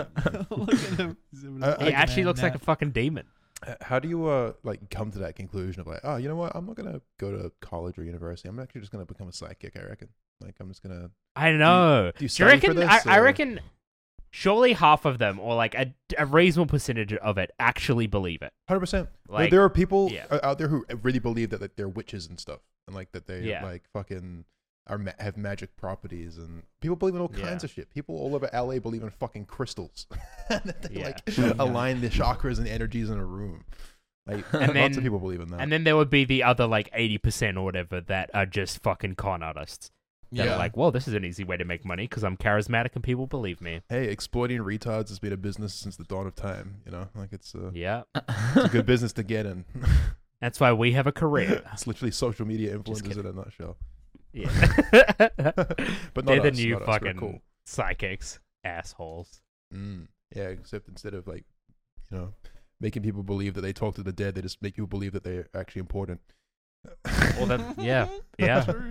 Look at him. He's having a I- I- He fucking actually man looks like a nap. fucking demon. H- How do you uh like come to that conclusion of like, oh, you know what? I'm not gonna go to college or university. I'm actually just gonna become a psychic. I reckon. Like, I'm just gonna. I know. do you Do you study for reckon? this, I, I or- reckon. Surely half of them, or like a, a reasonable percentage of it, actually believe it. Hundred percent. Like, There are people yeah. uh, out there who really believe that, that they're witches and stuff, and like that they Yeah. like fucking are ma- have magic properties, and people believe in all Yeah. kinds of shit. People all over L A believe in fucking crystals. And they Yeah. like align the chakras and energies in a room. Like, And lots then- of people believe in that. And then there would be the other like eighty percent or whatever that are just fucking con artists. That Yeah. are like, well, this is an easy way to make money because I'm charismatic and people believe me. Hey, exploiting retards has been a business since the dawn of time. You know, like it's a, Yeah. it's a good business to get in. That's why we have a career. It's literally social media Just influencers in kidding. a nutshell. Yeah. But not They're the us, new not us. We're fucking cool. psychics. Assholes. Mm, yeah, except instead of like, you know, making people believe that they talk to the dead, they just make people believe that they're actually important. Well, that, yeah. Yeah. True.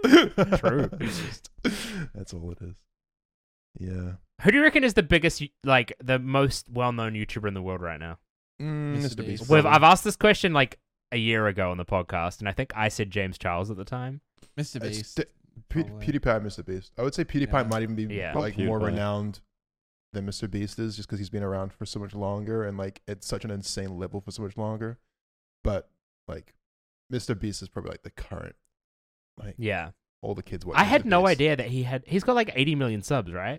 True. It's just- that's all it is. Yeah. Who do you reckon is the biggest, like, the most well known YouTuber in the world right now? Mm, Mr. Mister Beast. Beast. We've, probably. I've asked this question like a year ago on the podcast, and I think I said James Charles at the time. Mister It's Beast. di- Pew- probably. PewDiePie, Mister Beast. I would say PewDiePie Yeah. might even be Yeah. like Oh, more PewDiePie. renowned than Mister Beast is, just because he's been around for so much longer and like at such an insane level for so much longer. But like, Mister Beast is probably like the current, like Yeah. all the kids watch. I had Mister no Beast. idea that he had, he's got like eighty million subs, right?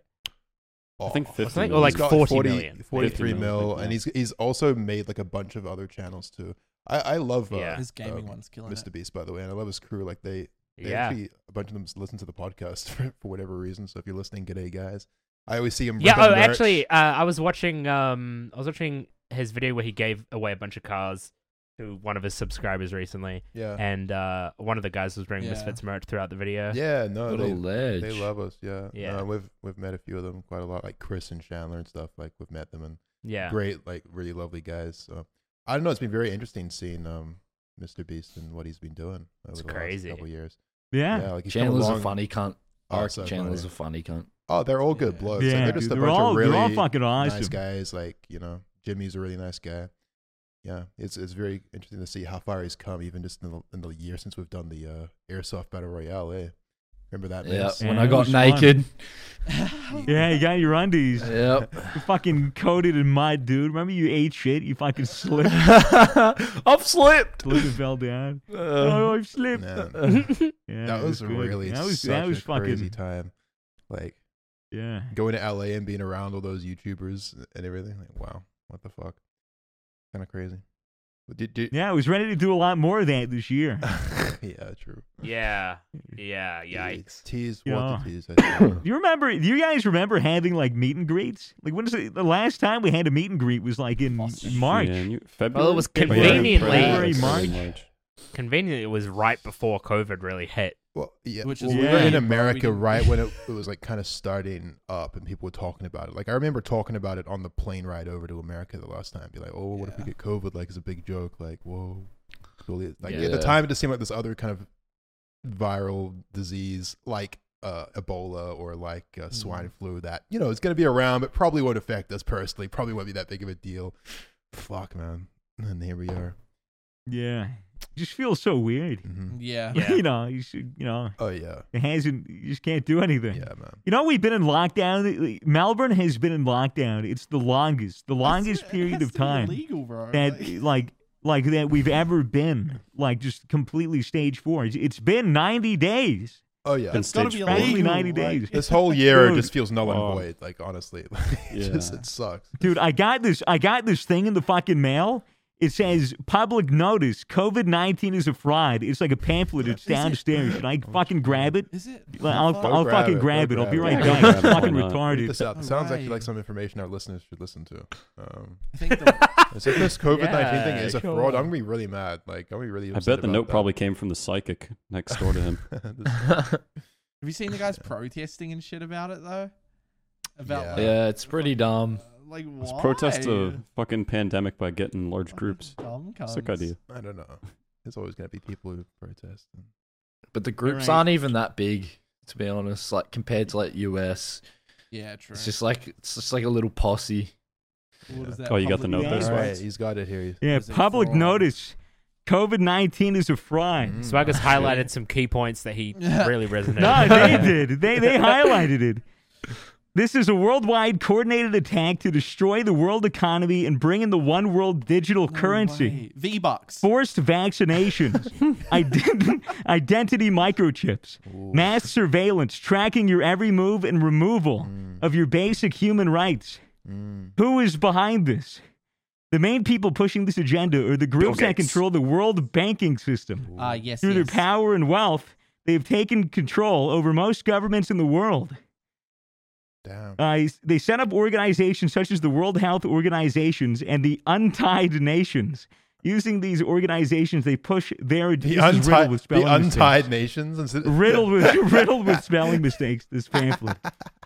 Oh, I think he's fifty something- or million. like got forty forty, million. forty-three fifty mil, million, and yeah. he's he's also made like a bunch of other channels too. I I love uh, Yeah. His gaming um, one's killing Mister it. Beast, by the way, and I love his crew. Like they, they Yeah. actually a bunch of them listen to the podcast for, for whatever reason. So if you're listening, g'day guys. I always see him. Yeah. ripping Oh, merch. actually, uh, I was watching. Um, I was watching his video where he gave away a bunch of cars to one of his subscribers recently, Yeah. and uh, one of the guys was wearing Yeah. Misfits merch throughout the video. Yeah, no, What a they, ledge. they love us. Yeah, Yeah. No, we've we've met a few of them quite a lot, like Chris and Chandler and stuff. Like we've met them and Yeah. great, like really lovely guys. So I don't know. It's been very interesting seeing um Mister Beast and what he's been doing over It's the crazy. last couple years. Yeah. Yeah, like he's come Chandler's along- a funny cunt. Oh, Oh, so Chandler's funny. a funny cunt. Oh, they're all good Yeah. blokes. Yeah, like, they're just dude, a they're bunch all of really they're all fucking nice awesome. guys. Like you know, Jimmy's a really nice guy. Yeah, it's it's very interesting to see how far he's come, even just in the, in the year since we've done the uh, airsoft battle royale. Eh? Remember that? Yeah, mess? when Yeah, I it got was fun. naked. Yeah, you got your undies. Yep. You're fucking coated in mud, dude. Remember you ate shit? You fucking slipped. I've slipped. Slipped and fell down. Uh, Oh, I've slipped. Man, Yeah, that it was good. really that was such that was a fucking crazy time. Like yeah. going to L A and being around all those YouTubers and everything. Like, wow, what the fuck? Kind of crazy. But did, did, Yeah, I was ready to do a lot more of that this year. yeah, true. Yeah. Yeah. Yikes. Tease, Yeah. want to tease. I think. Do you remember? Do you guys remember having like meet and greets? Like when is it? The last time we had a meet and greet was like in March. Yeah, and you- February. Well, it was February, conveniently- February, March. March. Conveniently, it was right before COVID really hit. Well, yeah, Which well, is we were Yeah. in bro, we America didn't- right when it, it was like kind of starting up and people were talking about it. Like I remember talking about it on the plane ride over to America the last time. Be like, oh, what if we Yeah. get COVID? Like it's a big joke. Like whoa, Surely- like at Yeah. the time it just seemed like this other kind of viral disease like uh, Ebola or like uh, swine flu that you know it's going to be around, but probably won't affect us personally. Probably won't be that big of a deal. Fuck, man. And here we are. Yeah, just feels so weird. hmm Yeah. Yeah. you know, you should, you know, Oh yeah, it hasn't. You just can't do anything. yeah, man. You know, we've been in lockdown. Melbourne has been in lockdown. It's the longest, the longest That's- it period has of to be time illegal, bro. that Like- like like that we've ever been. Like just completely stage four. It's- it's been ninety days. Oh yeah. Been It's gotta stage be four. Practically illegal. ninety like- days. This whole year Dude. just feels null and Oh. void. Like honestly, like, it just Yeah. it sucks. Dude, I got this. I got this thing in the fucking mail. It says public notice: COVID nineteen is a fraud. It's like a pamphlet. It's downstairs. Should I fucking grab it? Is it? Like, I'll, Go I'll grab fucking it. grab Go it. I'll be grab right it. back. Yeah, It's grab it. fucking Why not? Read retarded. this out. It sounds like Alright. like some information our listeners should listen to. Um, I think the, so if this COVID nineteen thing Yeah, is a sure. fraud, I'm gonna be really mad. Like I'm gonna be really. I upset bet the about note that. probably came from the psychic next door to him. This- have you seen the guys protesting and shit about it though? About Yeah. like, Yeah, it's pretty dumb. like Let's why? protest a fucking pandemic by getting large Fucking groups. Dumb Sick cunts. idea. I don't know. There's always gonna be people who protest. And But the groups right. aren't even that big, to be honest. Like compared to like U S, Yeah, true. it's just like it's just like a little posse. What is that, Oh, you got the public note notice? there? All right, he's got it here. Yeah, Is it public fraud? notice: COVID nineteen is a fraud. Mm. Swagger's highlighted some key points that he really resonated. No, they with. did. They they highlighted it. This is a worldwide coordinated attack to destroy the world economy and bring in the one world digital currency. V bucks. Forced vaccinations, ident- identity microchips, Ooh. mass surveillance, tracking your every move and removal Mm. of your basic human rights. Mm. Who is behind this? The main people pushing this agenda are the groups that Gates. control the world banking system. Ah, yes. Through yes. their power and wealth, they've taken control over most governments in the world. Damn. Uh, they set up organizations such as the World Health Organizations and the Untied Nations. Using these organizations, they push their The, this is riddled untied, with the spelling untied nations. mistakes. riddled with riddled with spelling mistakes. This pamphlet.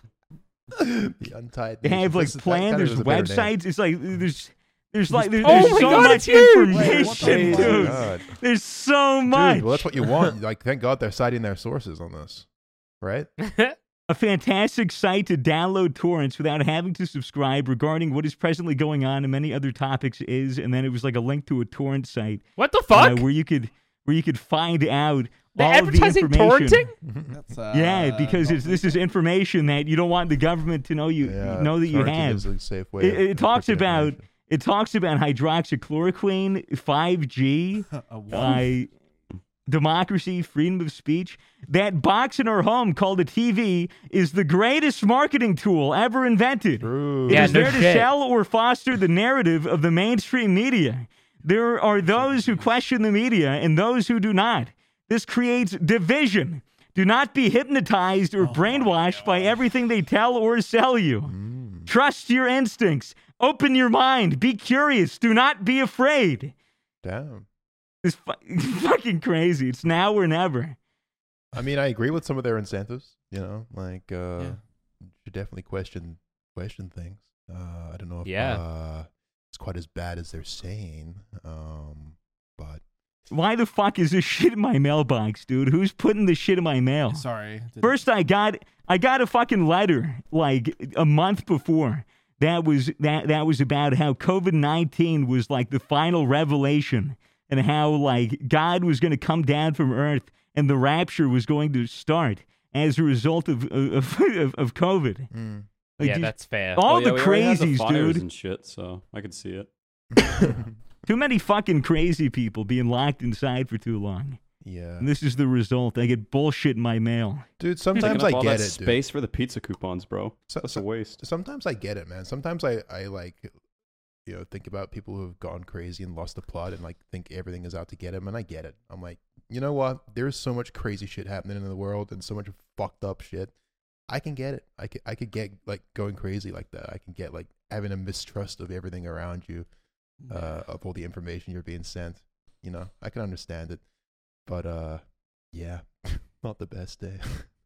the untied. They nations. have like This is- that plans. kinda There's is a better name. websites. It's like there's there's like there's, Oh there's my so God, much it's huge! information, What the Oh my dude. God. There's so much. Dude, well, that's what you want. Like, thank God they're citing their sources on this, right? A fantastic site to download torrents without having to subscribe regarding what is presently going on and many other topics is, and then it was like a link to a torrent site What the uh, fuck? where you could where you could find out They're all of the advertising information. torrenting? That's, uh, Yeah, because not it's, this is legal. information that you don't want the government to know you Yeah, know that you torrenting have. is a safe way It, of it talks encrypting about information. it talks about hydroxychloroquine, five G, A what? uh, democracy, freedom of speech. That box in our home called a T V is the greatest marketing tool ever invented. True. It Yeah, is no there to shit. sell or foster the narrative of the mainstream media. There are those who question the media and those who do not. This creates division. Do not be hypnotized or brainwashed by everything they tell or sell you. Mm. Trust your instincts. Open your mind. Be curious. Do not be afraid. Damn. It's fu- fucking crazy. It's now or never. I mean, I agree with some of their incentives. You know, like uh, Yeah. you should definitely question question things. Uh, I don't know if Yeah. uh, it's quite as bad as they're saying, um, but Why the fuck is this shit in my mailbox, dude? Who's putting this shit in my mail? Sorry. didn't- First, I got I got a fucking letter like a month before. That was that that was about how COVID nineteen was like the final revelation, and how like God was going to come down from Earth and the rapture was going to start as a result of of of, of COVID. mm. Like, Yeah, these- that's fair. all Well, yeah, the we already had the crazies, fires dude. and shit, so I could see it. Too many fucking crazy people being locked inside for too long. yeah, And this is the result. I get bullshit in my mail. dude. Taking Sometimes up I all get that it, dude. space for the pizza coupons, bro. So- That's so- a waste. Sometimes I get it, man. Sometimes I, I like, you know, think about people who have gone crazy and lost the plot and like think everything is out to get them, and I get it. I'm like, you know what? There's so much crazy shit happening in the world and so much fucked up shit. I can get it. I could, I could get like going crazy like that. I can get like having a mistrust of everything around you, uh, of all the information you're being sent. You know, I can understand it, but uh, yeah, not the best day.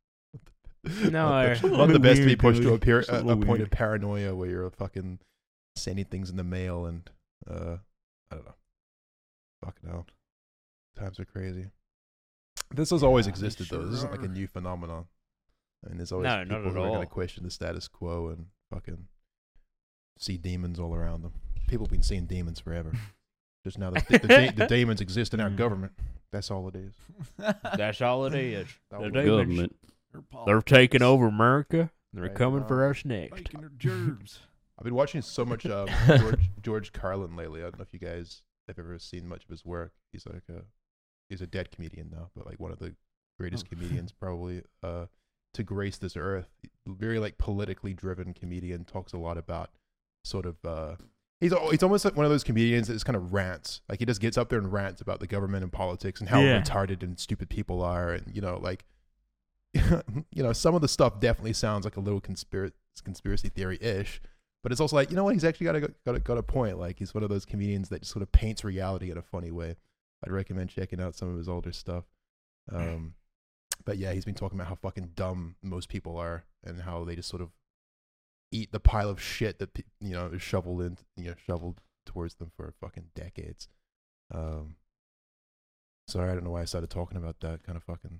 No. not It's the, a not little the best to be weird, pushed to dude. a, peri- It's a a, a little point weird. of paranoia where you're fucking sending things in the mail and uh, I don't know. Fucking hell, times are crazy. This has always Yeah, they existed though. This sure isn't like a are. new phenomenon. I mean, there's always No, people not at who are going all. to question the status quo and fucking see demons all around them. People have been seeing demons forever. Just now, the, the, the, the demons exist in our government. That's all it is. That's all it is. That The was demons, Government. they're taking over America. They're Right coming for now. us next. Bacon or gerbs. I've been watching so much um, George George Carlin lately. I don't know if you guys have ever seen much of his work. He's like a he's a dead comedian now, but like one of the greatest Oh. comedians probably uh, to grace this earth. Very like politically driven comedian. Talks a lot about sort of uh, He's al- he's almost like one of those comedians that just kind of rants. Like he just gets up there and rants about the government and politics and how Yeah. retarded and stupid people are, and you know, like, you know, some of the stuff definitely sounds like a little conspiracy conspiracy theory ish, but it's also like, you know what, he's actually got a got a, got a point. Like he's one of those comedians that just sort of paints reality in a funny way. I'd recommend checking out some of his older stuff. Um, but yeah, he's been talking about how fucking dumb most people are and how they just sort of eat the pile of shit that pe- you know is shoveled in, you know, shoveled towards them for fucking decades. Um, sorry, I don't know why I started talking about that. Kind of fucking.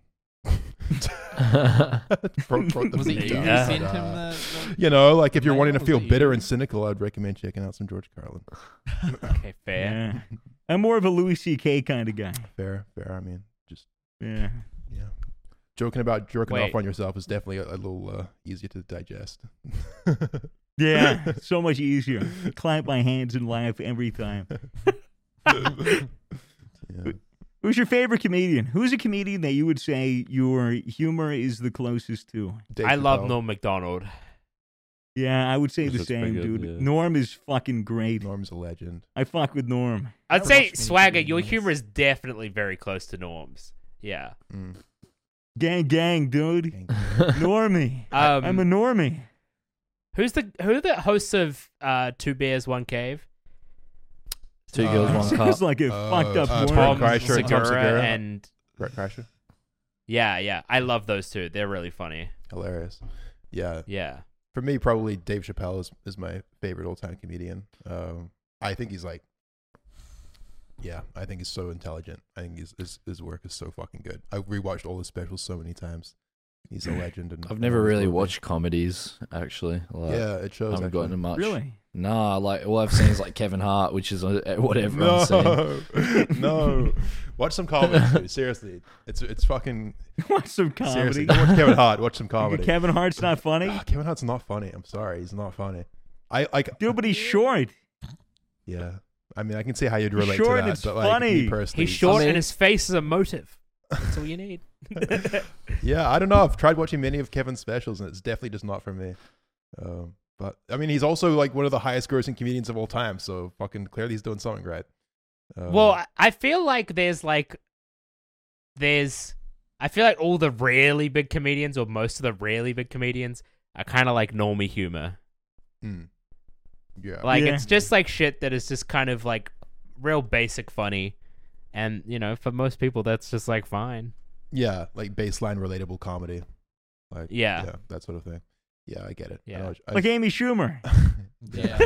brought, brought the Was it beat you who down. sent Uh, him the, the You know, like if you're mail? wanting to Was feel it bitter you? and cynical, I'd recommend checking out some George Carlin. Okay, fair. Yeah. I'm more of a Louis C K kind of guy. Fair, fair. I mean, just Yeah. yeah, joking about jerking Wait. off on yourself is definitely a, a little uh, easier to digest. Yeah. So much easier. Clap my hands and laugh every time. Yeah. Who's your favorite comedian? Who's a comedian that you would say your humor is the closest to? Dave I love Chappelle. Norm Macdonald. Yeah, I would say the That's same, pretty good, dude. yeah. Norm is fucking great. Norm's a legend. I fuck with Norm. I'd I say watched many Swagger, your comedians. humor is definitely very close to Norm's. Yeah. Mm. Gang, gang, dude. Gang. Normie. Um, I'm a normie. who's the who are the hosts of uh, Two Bears One Cave? Two Uh, girls, one Sounds cup. like a Uh, fucked up uh, word. Tom Tom Kreischer and Tom Segura Segura. and Brett Kreischer, yeah, yeah. I love those two. They're really funny. hilarious. Yeah, Yeah. for me, probably Dave Chappelle is, is my favorite old time comedian. Um, I think he's like, yeah, I think he's so intelligent. I think his his, his work is so fucking good. I rewatched all his specials so many times. He's a legend. And I've never always really will be. watched comedies, actually. Like, Yeah, it I shows. haven't actually. gotten much. Really? Nah, like all I've seen is like Kevin Hart, which is uh, what everyone's seen. No, no. Watch some comedy, dude. Seriously, it's it's fucking Watch some seriously. comedy. Don't watch Kevin Hart. Watch some comedy. Kevin Hart's not funny. Ah, Kevin Hart's not funny. I'm sorry, he's not funny. I like. Dude, but he's short. Yeah, I mean, I can see how you'd relate short to and that, it's but like funny. me personally, He's short I mean- and his face is a motive. That's all you need. yeah, I don't know. I've tried watching many of Kevin's specials, and it's definitely just not for me. Um, but I mean, he's also like one of the highest grossing comedians of all time. So fucking clearly, he's doing something right. Um, Well, I- I feel like there's like, there's, I feel like all the really big comedians or most of the really big comedians are kind of like normie humor. mm, yeah, Like Yeah. it's just like shit that is just kind of like real basic funny, and you know, for most people that's just like fine. yeah, like baseline relatable comedy. Like Yeah. yeah, that sort of thing. Yeah, I get it. I Yeah. know- I, Like Amy Schumer. Yeah.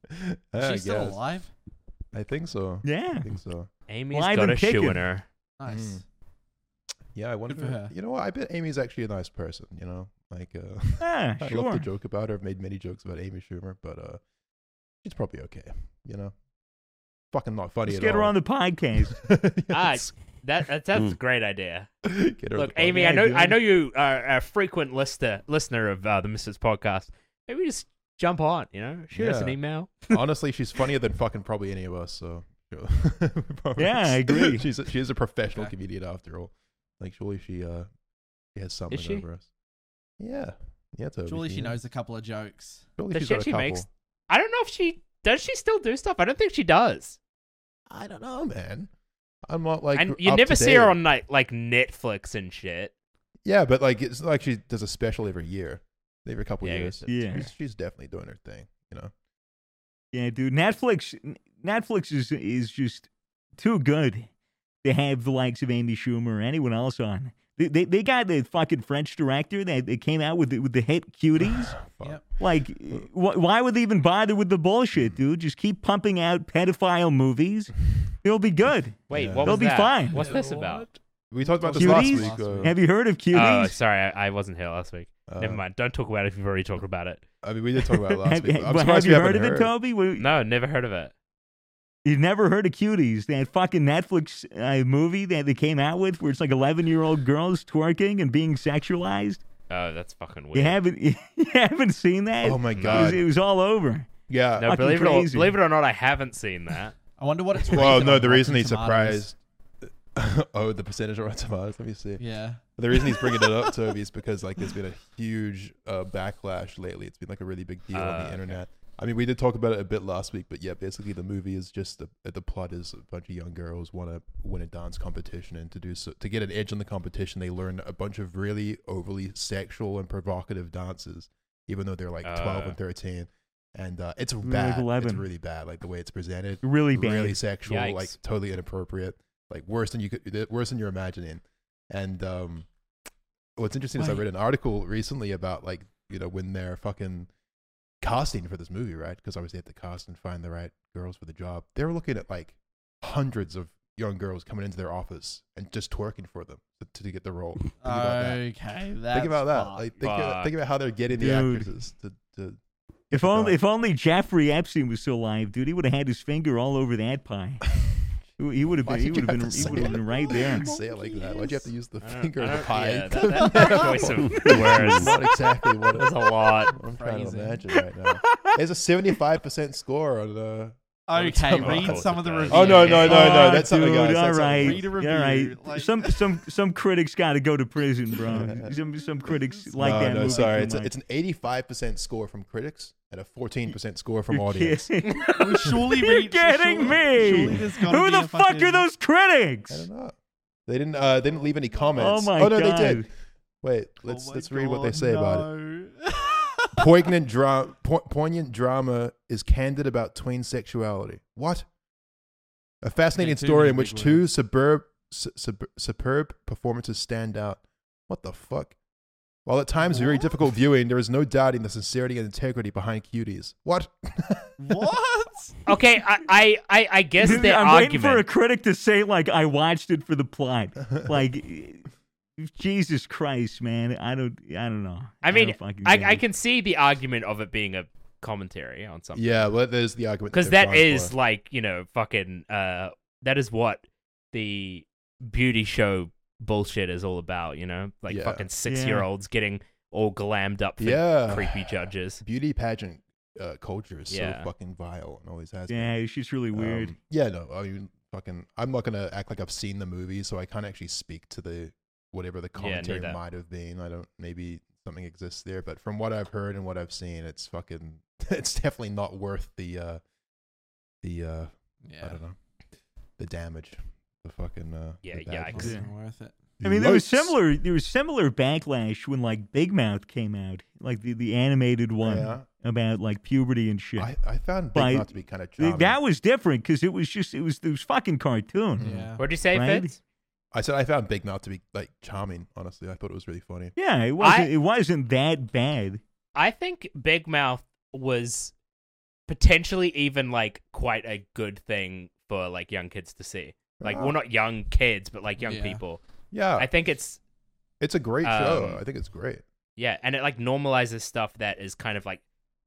I She's still guess. alive. I think so. Yeah. I think so. Amy's Live got and a shoe kicking. in her. Nice. Mm. Yeah, I wonder. for her. You know what? I bet Amy's actually a nice person. You know, like uh, Ah, I sure. love to joke about her. I've made many jokes about Amy Schumer, but uh, she's probably okay. You know, fucking not funny Let's at get her all. on the podcast. Ah, Yes. That, that that's a Mm. great idea. Get her on Look, the Amy, Yeah, I know I dude. know you are a frequent listener listener of uh, the Misfits podcast. Maybe just jump on. You know, shoot us an Yeah. email. podcast. Honestly, she's funnier than fucking probably any of us. So sure. Probably- Yeah, I agree. she's a, she is a professional Okay. comedian after all. Like surely she uh she has something she? over us. Yeah, yeah. Toby, Surely she is. knows a couple of jokes. Surely The she's shit got a she couple. makes. I don't know if she does. She still do stuff. I don't think she does. I don't know, man. I'm not like. and you up never to see her date. on like like Netflix and shit. Yeah, but like it's not like she does a special every year, every couple Yeah, I years. guess Yeah. She's, she's definitely doing her thing. You know. Yeah, dude. Netflix Netflix is is just too good to have the likes of Amy Schumer or anyone else on. They they, they got the fucking French director that, that came out with the, with the hit Cuties. Fuck. Yep. Like, wh- why would they even bother with the bullshit, dude? Just keep pumping out pedophile movies. It'll be good. Wait, Yeah. what They'll was be that? fine. What's this about? We talked about this Cuties? last week. Uh, Have you heard of Cuties? Oh, sorry, I, I wasn't here last week. uh, Never mind. Don't talk about it if you've already talked about it. I mean, we did talk about it last have, week. have- I'm but surprised have you you heard haven't of it, Toby? We- No, never heard of it. You've never heard of Cuties, that fucking Netflix uh, movie that they came out with where it's like eleven-year-old girls twerking and being sexualized? Oh, that's fucking weird. You haven't you haven't seen that? Oh my No. It was, god. it was all over. Yeah. No, fucking believe it, or, crazy. believe it or not, I haven't seen that. I wonder what it's. Well, rated no. on The reason Rotten he's Tomatoes. surprised. Oh, the percentage of Rotten Tomatoes. Let me see. Yeah. The reason he's bringing it up, Toby, is because like there's been a huge uh, backlash lately. It's been like a really big deal Uh, on okay. the internet I mean, we did talk about it a bit last week, but yeah, basically the movie is just the, the plot is a bunch of young girls want to win a dance competition, and to do so to get an edge in the competition, they learn a bunch of really overly sexual and provocative dances, even though they're like twelve Uh. and thirteen. And uh, it's Like bad. It's eleven. really bad. Like the way it's presented, Really bad. really sexual, Yikes. like totally inappropriate, like worse than you could, worse than you're imagining. And um, what's interesting is I Wait. read an article recently about like you know when they're fucking casting for this movie, right? Because obviously they have to cast and find the right girls for the job. They were looking at like hundreds of young girls coming into their office and just twerking for them to, to get the role. Think about that. Okay, that's Think about that. fucked. Like think, about, Fuck. think about how they're getting the Dude. actresses to. to If only, if only Jeffrey Epstein was still alive, dude, he would have had his finger all over that pie. He would have Why been. He did you would have have been. to He say would have it? been right there. say it like that. Why'd you have to use the I don't- finger I of the don't- pie? yeah, that- that choice of words. Not exactly what There's it, a lot. I'm trying to Phrasing. imagine right now. There's a seventy-five percent score on the. Okay, Some- read Oh, some of the it reviews. does. Oh no no no no! Oh, That's something dude, else. all That's something right, else. Read a all review, right. like- Some some some critics got to go to prison, bro. Some some critics like no, that no, movie sorry. too It's, a, much. it's an eighty-five percent score from critics and a fourteen percent score from You're audience. kidding. Well, surely You're read- kidding surely- me. surely there's gotta Who be the a fuck fucking- are those I critics? don't know. They didn't. Uh, they didn't leave any comments. Oh my oh no, god. they did. Wait, Oh let's my let's read what they God, say about it. no. Poignant drama. Po- poignant drama is candid about tween sexuality. What? A fascinating Okay, too story many in which big two words. suburb, su- sub- superb performances stand out. What the fuck? While at times very What? difficult viewing, there is no doubting the sincerity and integrity behind Cuties. What? What? Okay, I, I, I, I guess Dude, their I'm waiting for a argument. critic to say like I watched it for the plot. Like Jesus Christ, man. I don't I don't know. I mean, don't fucking I, get I it. can see the argument of it being a commentary on something. Yeah, well, there's the argument. Because they're that trying is for. like, you know, fucking, uh, that is what the beauty show bullshit is all about, you know? Like Yeah. fucking six year olds getting all glammed up for Yeah. creepy judges. beauty pageant uh, culture is Yeah. so fucking vile and always has been. Yeah, it's just really weird. Um, yeah, no, I mean, fucking, I'm not gonna act like I've seen the movie, so I can't actually speak to the whatever the commentary neither. might have been. I don't, maybe something exists there, but from what I've heard and what I've seen, it's fucking, it's definitely not worth the, uh, the, uh, I Yeah. don't know, the damage, the fucking, uh, Yeah, the bad yikes. thing. Wasn't worth it. I mean, there was Yikes. similar. There was similar backlash when like Big Mouth came out, like the, the animated one Yeah. about like puberty and shit. I, I found Big By- Mouth to be kind of Th- charming. that was different because it was just it was it was fucking cartoon. Mhm. Yeah. What'd you say, Right? Fitz? I said I found Big Mouth to be like charming. Honestly, I thought it was really funny. Yeah, it wasn't I- it wasn't that bad. I think Big Mouth was potentially even like quite a good thing for like young kids to see. Like, Ah. well, not young kids, but like young Yeah. people. Yeah, I think it's it's a great show. um, I think it's great. yeah, and it like normalizes stuff that is kind of like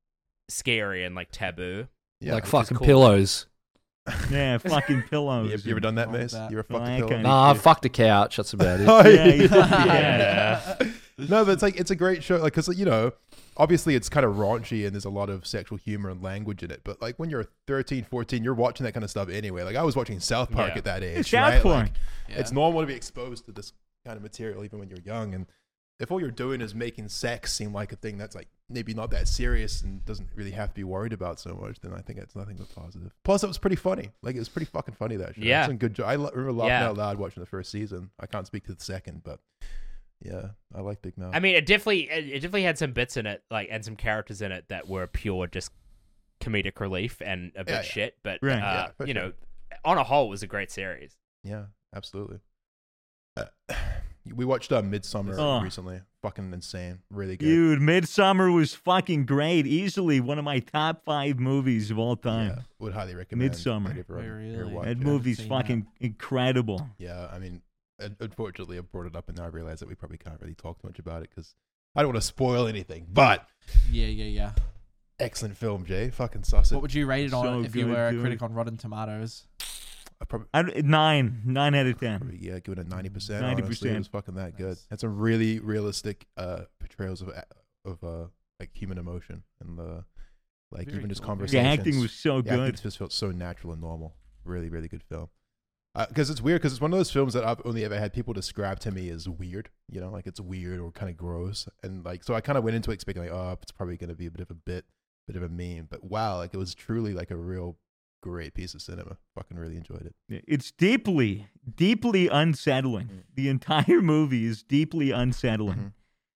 scary and like taboo. Yeah, like which is fucking cool. pillows. Yeah, fucking pillows. You, you ever done that, Wrong with Mace? that. You ever Well, fucked a I pillow? kinda- Nah, I fucked a couch. That's about it. Oh, Yeah, you- Yeah. No, but it's like it's a great show. Like, cause you know, obviously it's kind of raunchy and there's a lot of sexual humor and language in it. But like when you're thirteen, fourteen, you're watching that kind of stuff anyway. Like I was watching South Park Yeah. at that age. It's South right? Park. Like, Yeah. It's normal to be exposed to this kind of material even when you're young. And if all you're doing is making sex seem like a thing that's like maybe not that serious and doesn't really have to be worried about so much, then I think it's nothing but positive. Plus, it was pretty funny. Like it was pretty fucking funny that show. Yeah. It's a good. Jo- I lo- remember laughing Yeah. out loud watching the first season. I can't speak to the second, but yeah, I like Big Mouth. I mean, it definitely it it definitely had some bits in it, like and some characters in it that were pure just comedic relief and a bit Yeah, yeah. shit. But Right. uh, Yeah, for you sure. know, on a whole, it was a great series. Yeah, absolutely. Uh, we watched uh, Midsummer Oh. recently. Fucking insane. Really good. Dude, Midsummer was fucking great. Easily one of my top five movies of all time. Yeah, would highly recommend. Midsummer. that everyone Really? here watch That it. movie's seen fucking incredible. Yeah, I mean, un- unfortunately, I brought it up and now I realize that we probably can't really talk too much about it because I don't want to spoil anything. But Yeah, yeah, yeah. excellent film, Jay. Fucking sauce it. What would you rate it on So if you good, were a dude. critic on Rotten Tomatoes? I probably, I, nine, nine out of ten. probably yeah, give it a ninety percent. ninety Honestly, it percent. was fucking that good. Nice. It's a really realistic uh, portrayals of a- of uh, like human emotion and the like Very even just cool. The The conversations. acting was so The acting good. just felt so natural and normal. Really, really good film. Because it's weird, because it's one of those films that I've only ever had people describe to me as weird. You know, like it's weird or kind of gross, and like so I kind of went into it expecting like, oh, it's probably going to be a bit of a bit. bit of a meme. But wow, like it was truly like a real great piece of cinema. Fucking really enjoyed it. It's deeply, deeply unsettling. The entire movie is deeply unsettling.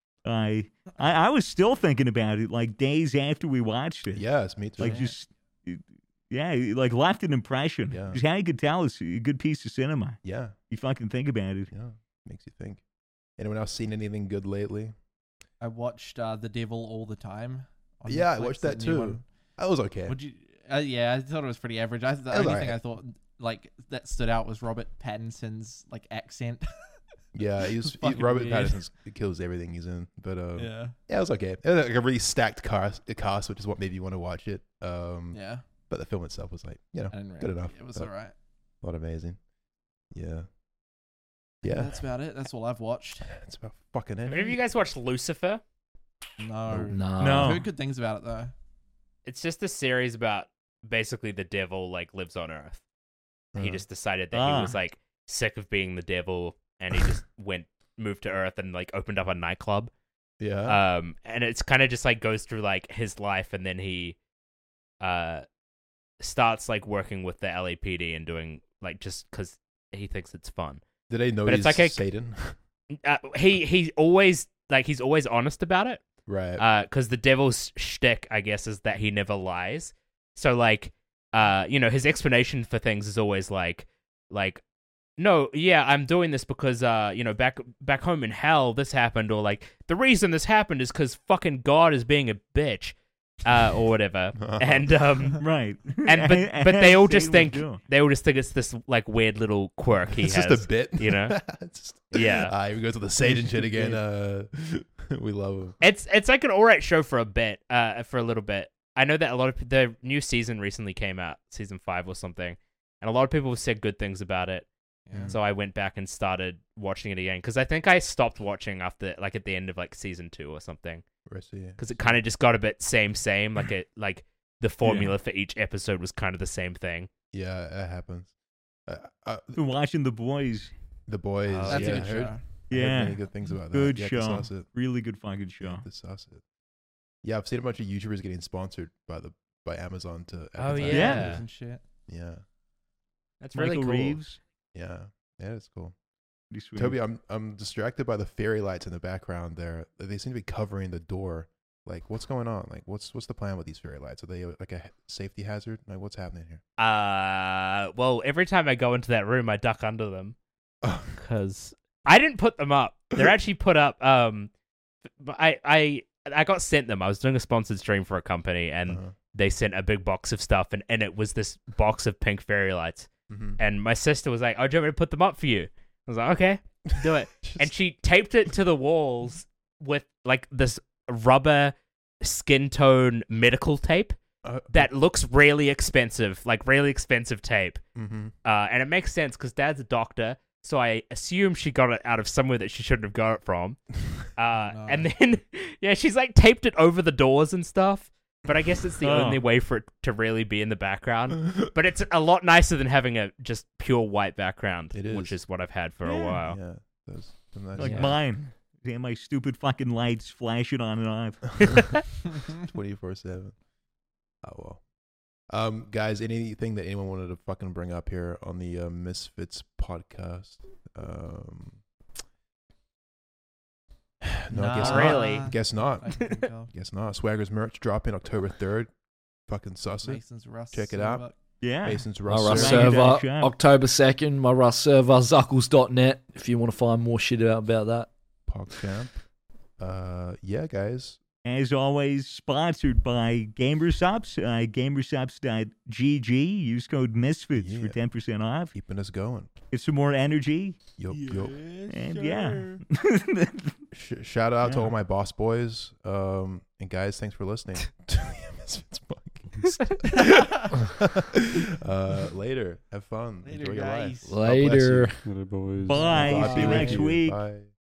I, I I was still thinking about it like days after we watched it. Yes, me too. Like just, yeah, it, like left an impression. Yeah. Just how you could tell it's a good piece of cinema. yeah, You fucking think about it. yeah, makes you think. Anyone else seen anything good lately? I watched uh, The Devil All the Time. on Yeah, I Netflix, watched the that new too. one. That was okay. Would you? Uh, yeah, I thought it was pretty average. I, the It was only thing alright. I thought like that stood out was Robert Pattinson's like accent. Yeah, he's It's he, fucking Robert weird. Pattinson kills everything he's in. But uh, yeah. yeah, it was okay. It was like a really stacked cast, cast, which is what made me want to watch it. Um, yeah. but the film itself was like, you know, I didn't good really- enough. It was but alright. Not amazing. Yeah, Yeah, yeah. that's about it. That's all I've watched. That's about fucking it. Have any of you guys watched Lucifer? No, No. I've No. heard good things about it though. It's just a series about basically the devil like lives on Earth. He Uh-huh. just decided that Ah. he was like sick of being the devil, and he just went moved to Earth and like opened up a nightclub. yeah. Um, and it's kind of just like goes through like his life, and then he, uh, starts like working with the L A P D and doing like just because he thinks it's fun. Did they know but he's it's like a- Satan? Uh, he he always like he's always honest about it. right. Uh, because the devil's shtick, I guess, is that he never lies. So like, uh, you know, his explanation for things is always like, like, no, yeah, I'm doing this because, uh, you know, back back home in hell, this happened, or like the reason this happened is because fucking God is being a bitch, uh, or whatever. And um, Right. and but but they all just Satan would think do. they all just think it's this like weird little quirk he it's has. just a bit, you know? It's just- Yeah. Ah, here we go to the Satan shit again. Uh, we love him. It's it's like an alright show for a bit, uh, for a little bit. I know that a lot of the new season recently came out, season five or something, and a lot of people said good things about it. Yeah. So I went back and started watching it again because I think I stopped watching after like at the end of like season two or something Rest of you. because it kind of just got a bit same same. Like it like the formula for each episode was kind of the same thing. Yeah, that happens. Uh, uh, Been watching The Boys. the boys. Oh, That's yeah, a good I heard, show. I heard Yeah. many good things about that. Good yeah, show. Discuss it. Really good fucking show. Discuss it. Yeah, I've seen a bunch of YouTubers getting sponsored by the by Amazon to. Oh, advertise. yeah. And shit. yeah, That's Michael really cool. Reeves. yeah, yeah. That's cool. Pretty sweet. Toby, I'm I'm distracted by the fairy lights in the background. There, they seem to be covering the door. Like, what's going on? Like, what's what's the plan with these fairy lights? Are they uh, like a safety hazard? Like, what's happening here? Uh, well, every time I go into that room, I duck under them Oh, because I didn't put them up. They're actually put up. Um, but I I I got sent them. I was doing a sponsored stream for a company, and uh-huh. they sent a big box of stuff, and, and it was this box of pink fairy lights. Mhm. And my sister was like, "Oh, do you want me to put them up for you?" I was like, "Okay, do it." And she taped it to the walls with like this rubber skin tone medical tape Uh, that looks really expensive, like really expensive tape. mhm. Uh, and it makes sense because Dad's a doctor, so I assume she got it out of somewhere that she shouldn't have got it from. Uh, No. And then, yeah, she's like taped it over the doors and stuff. But I guess it's the Oh. only way for it to really be in the background. But it's a lot nicer than having a just pure white background, It is. which is what I've had for Yeah. a while. Yeah, those, some nice Like Yeah. mine. Damn, my stupid fucking lights flashing on and off. twenty-four seven. Oh well. Um, guys, anything that anyone wanted to fucking bring up here on the uh, Misfits podcast? Um, no, I guess Nah. not. Really? Guess not. I can think of. Guess not. Swagger's merch dropping October third. Fucking suss it. Mason's Rust. Check it out. Silver. Yeah. Mason's My Rust. Rust server. Rust server, Shop. October second. My Rust server, zuckles dot net. If you want to find more shit out about that. PogChamp. Uh, yeah, guys. As always, sponsored by Gamersubs, uh, gamersubs dot g g. Use code MISFITS Yeah. for ten percent off. Keeping us going. Get some more energy. Yup, yup. And yeah. Sh- shout out to Yeah. all my boss boys. Um, and guys, thanks for listening to the Misfits podcast. uh, later. Have fun. Later, Enjoy your guys. life. God bless you. Later. Later, boys. Bye. God See be you with next you. week. Bye.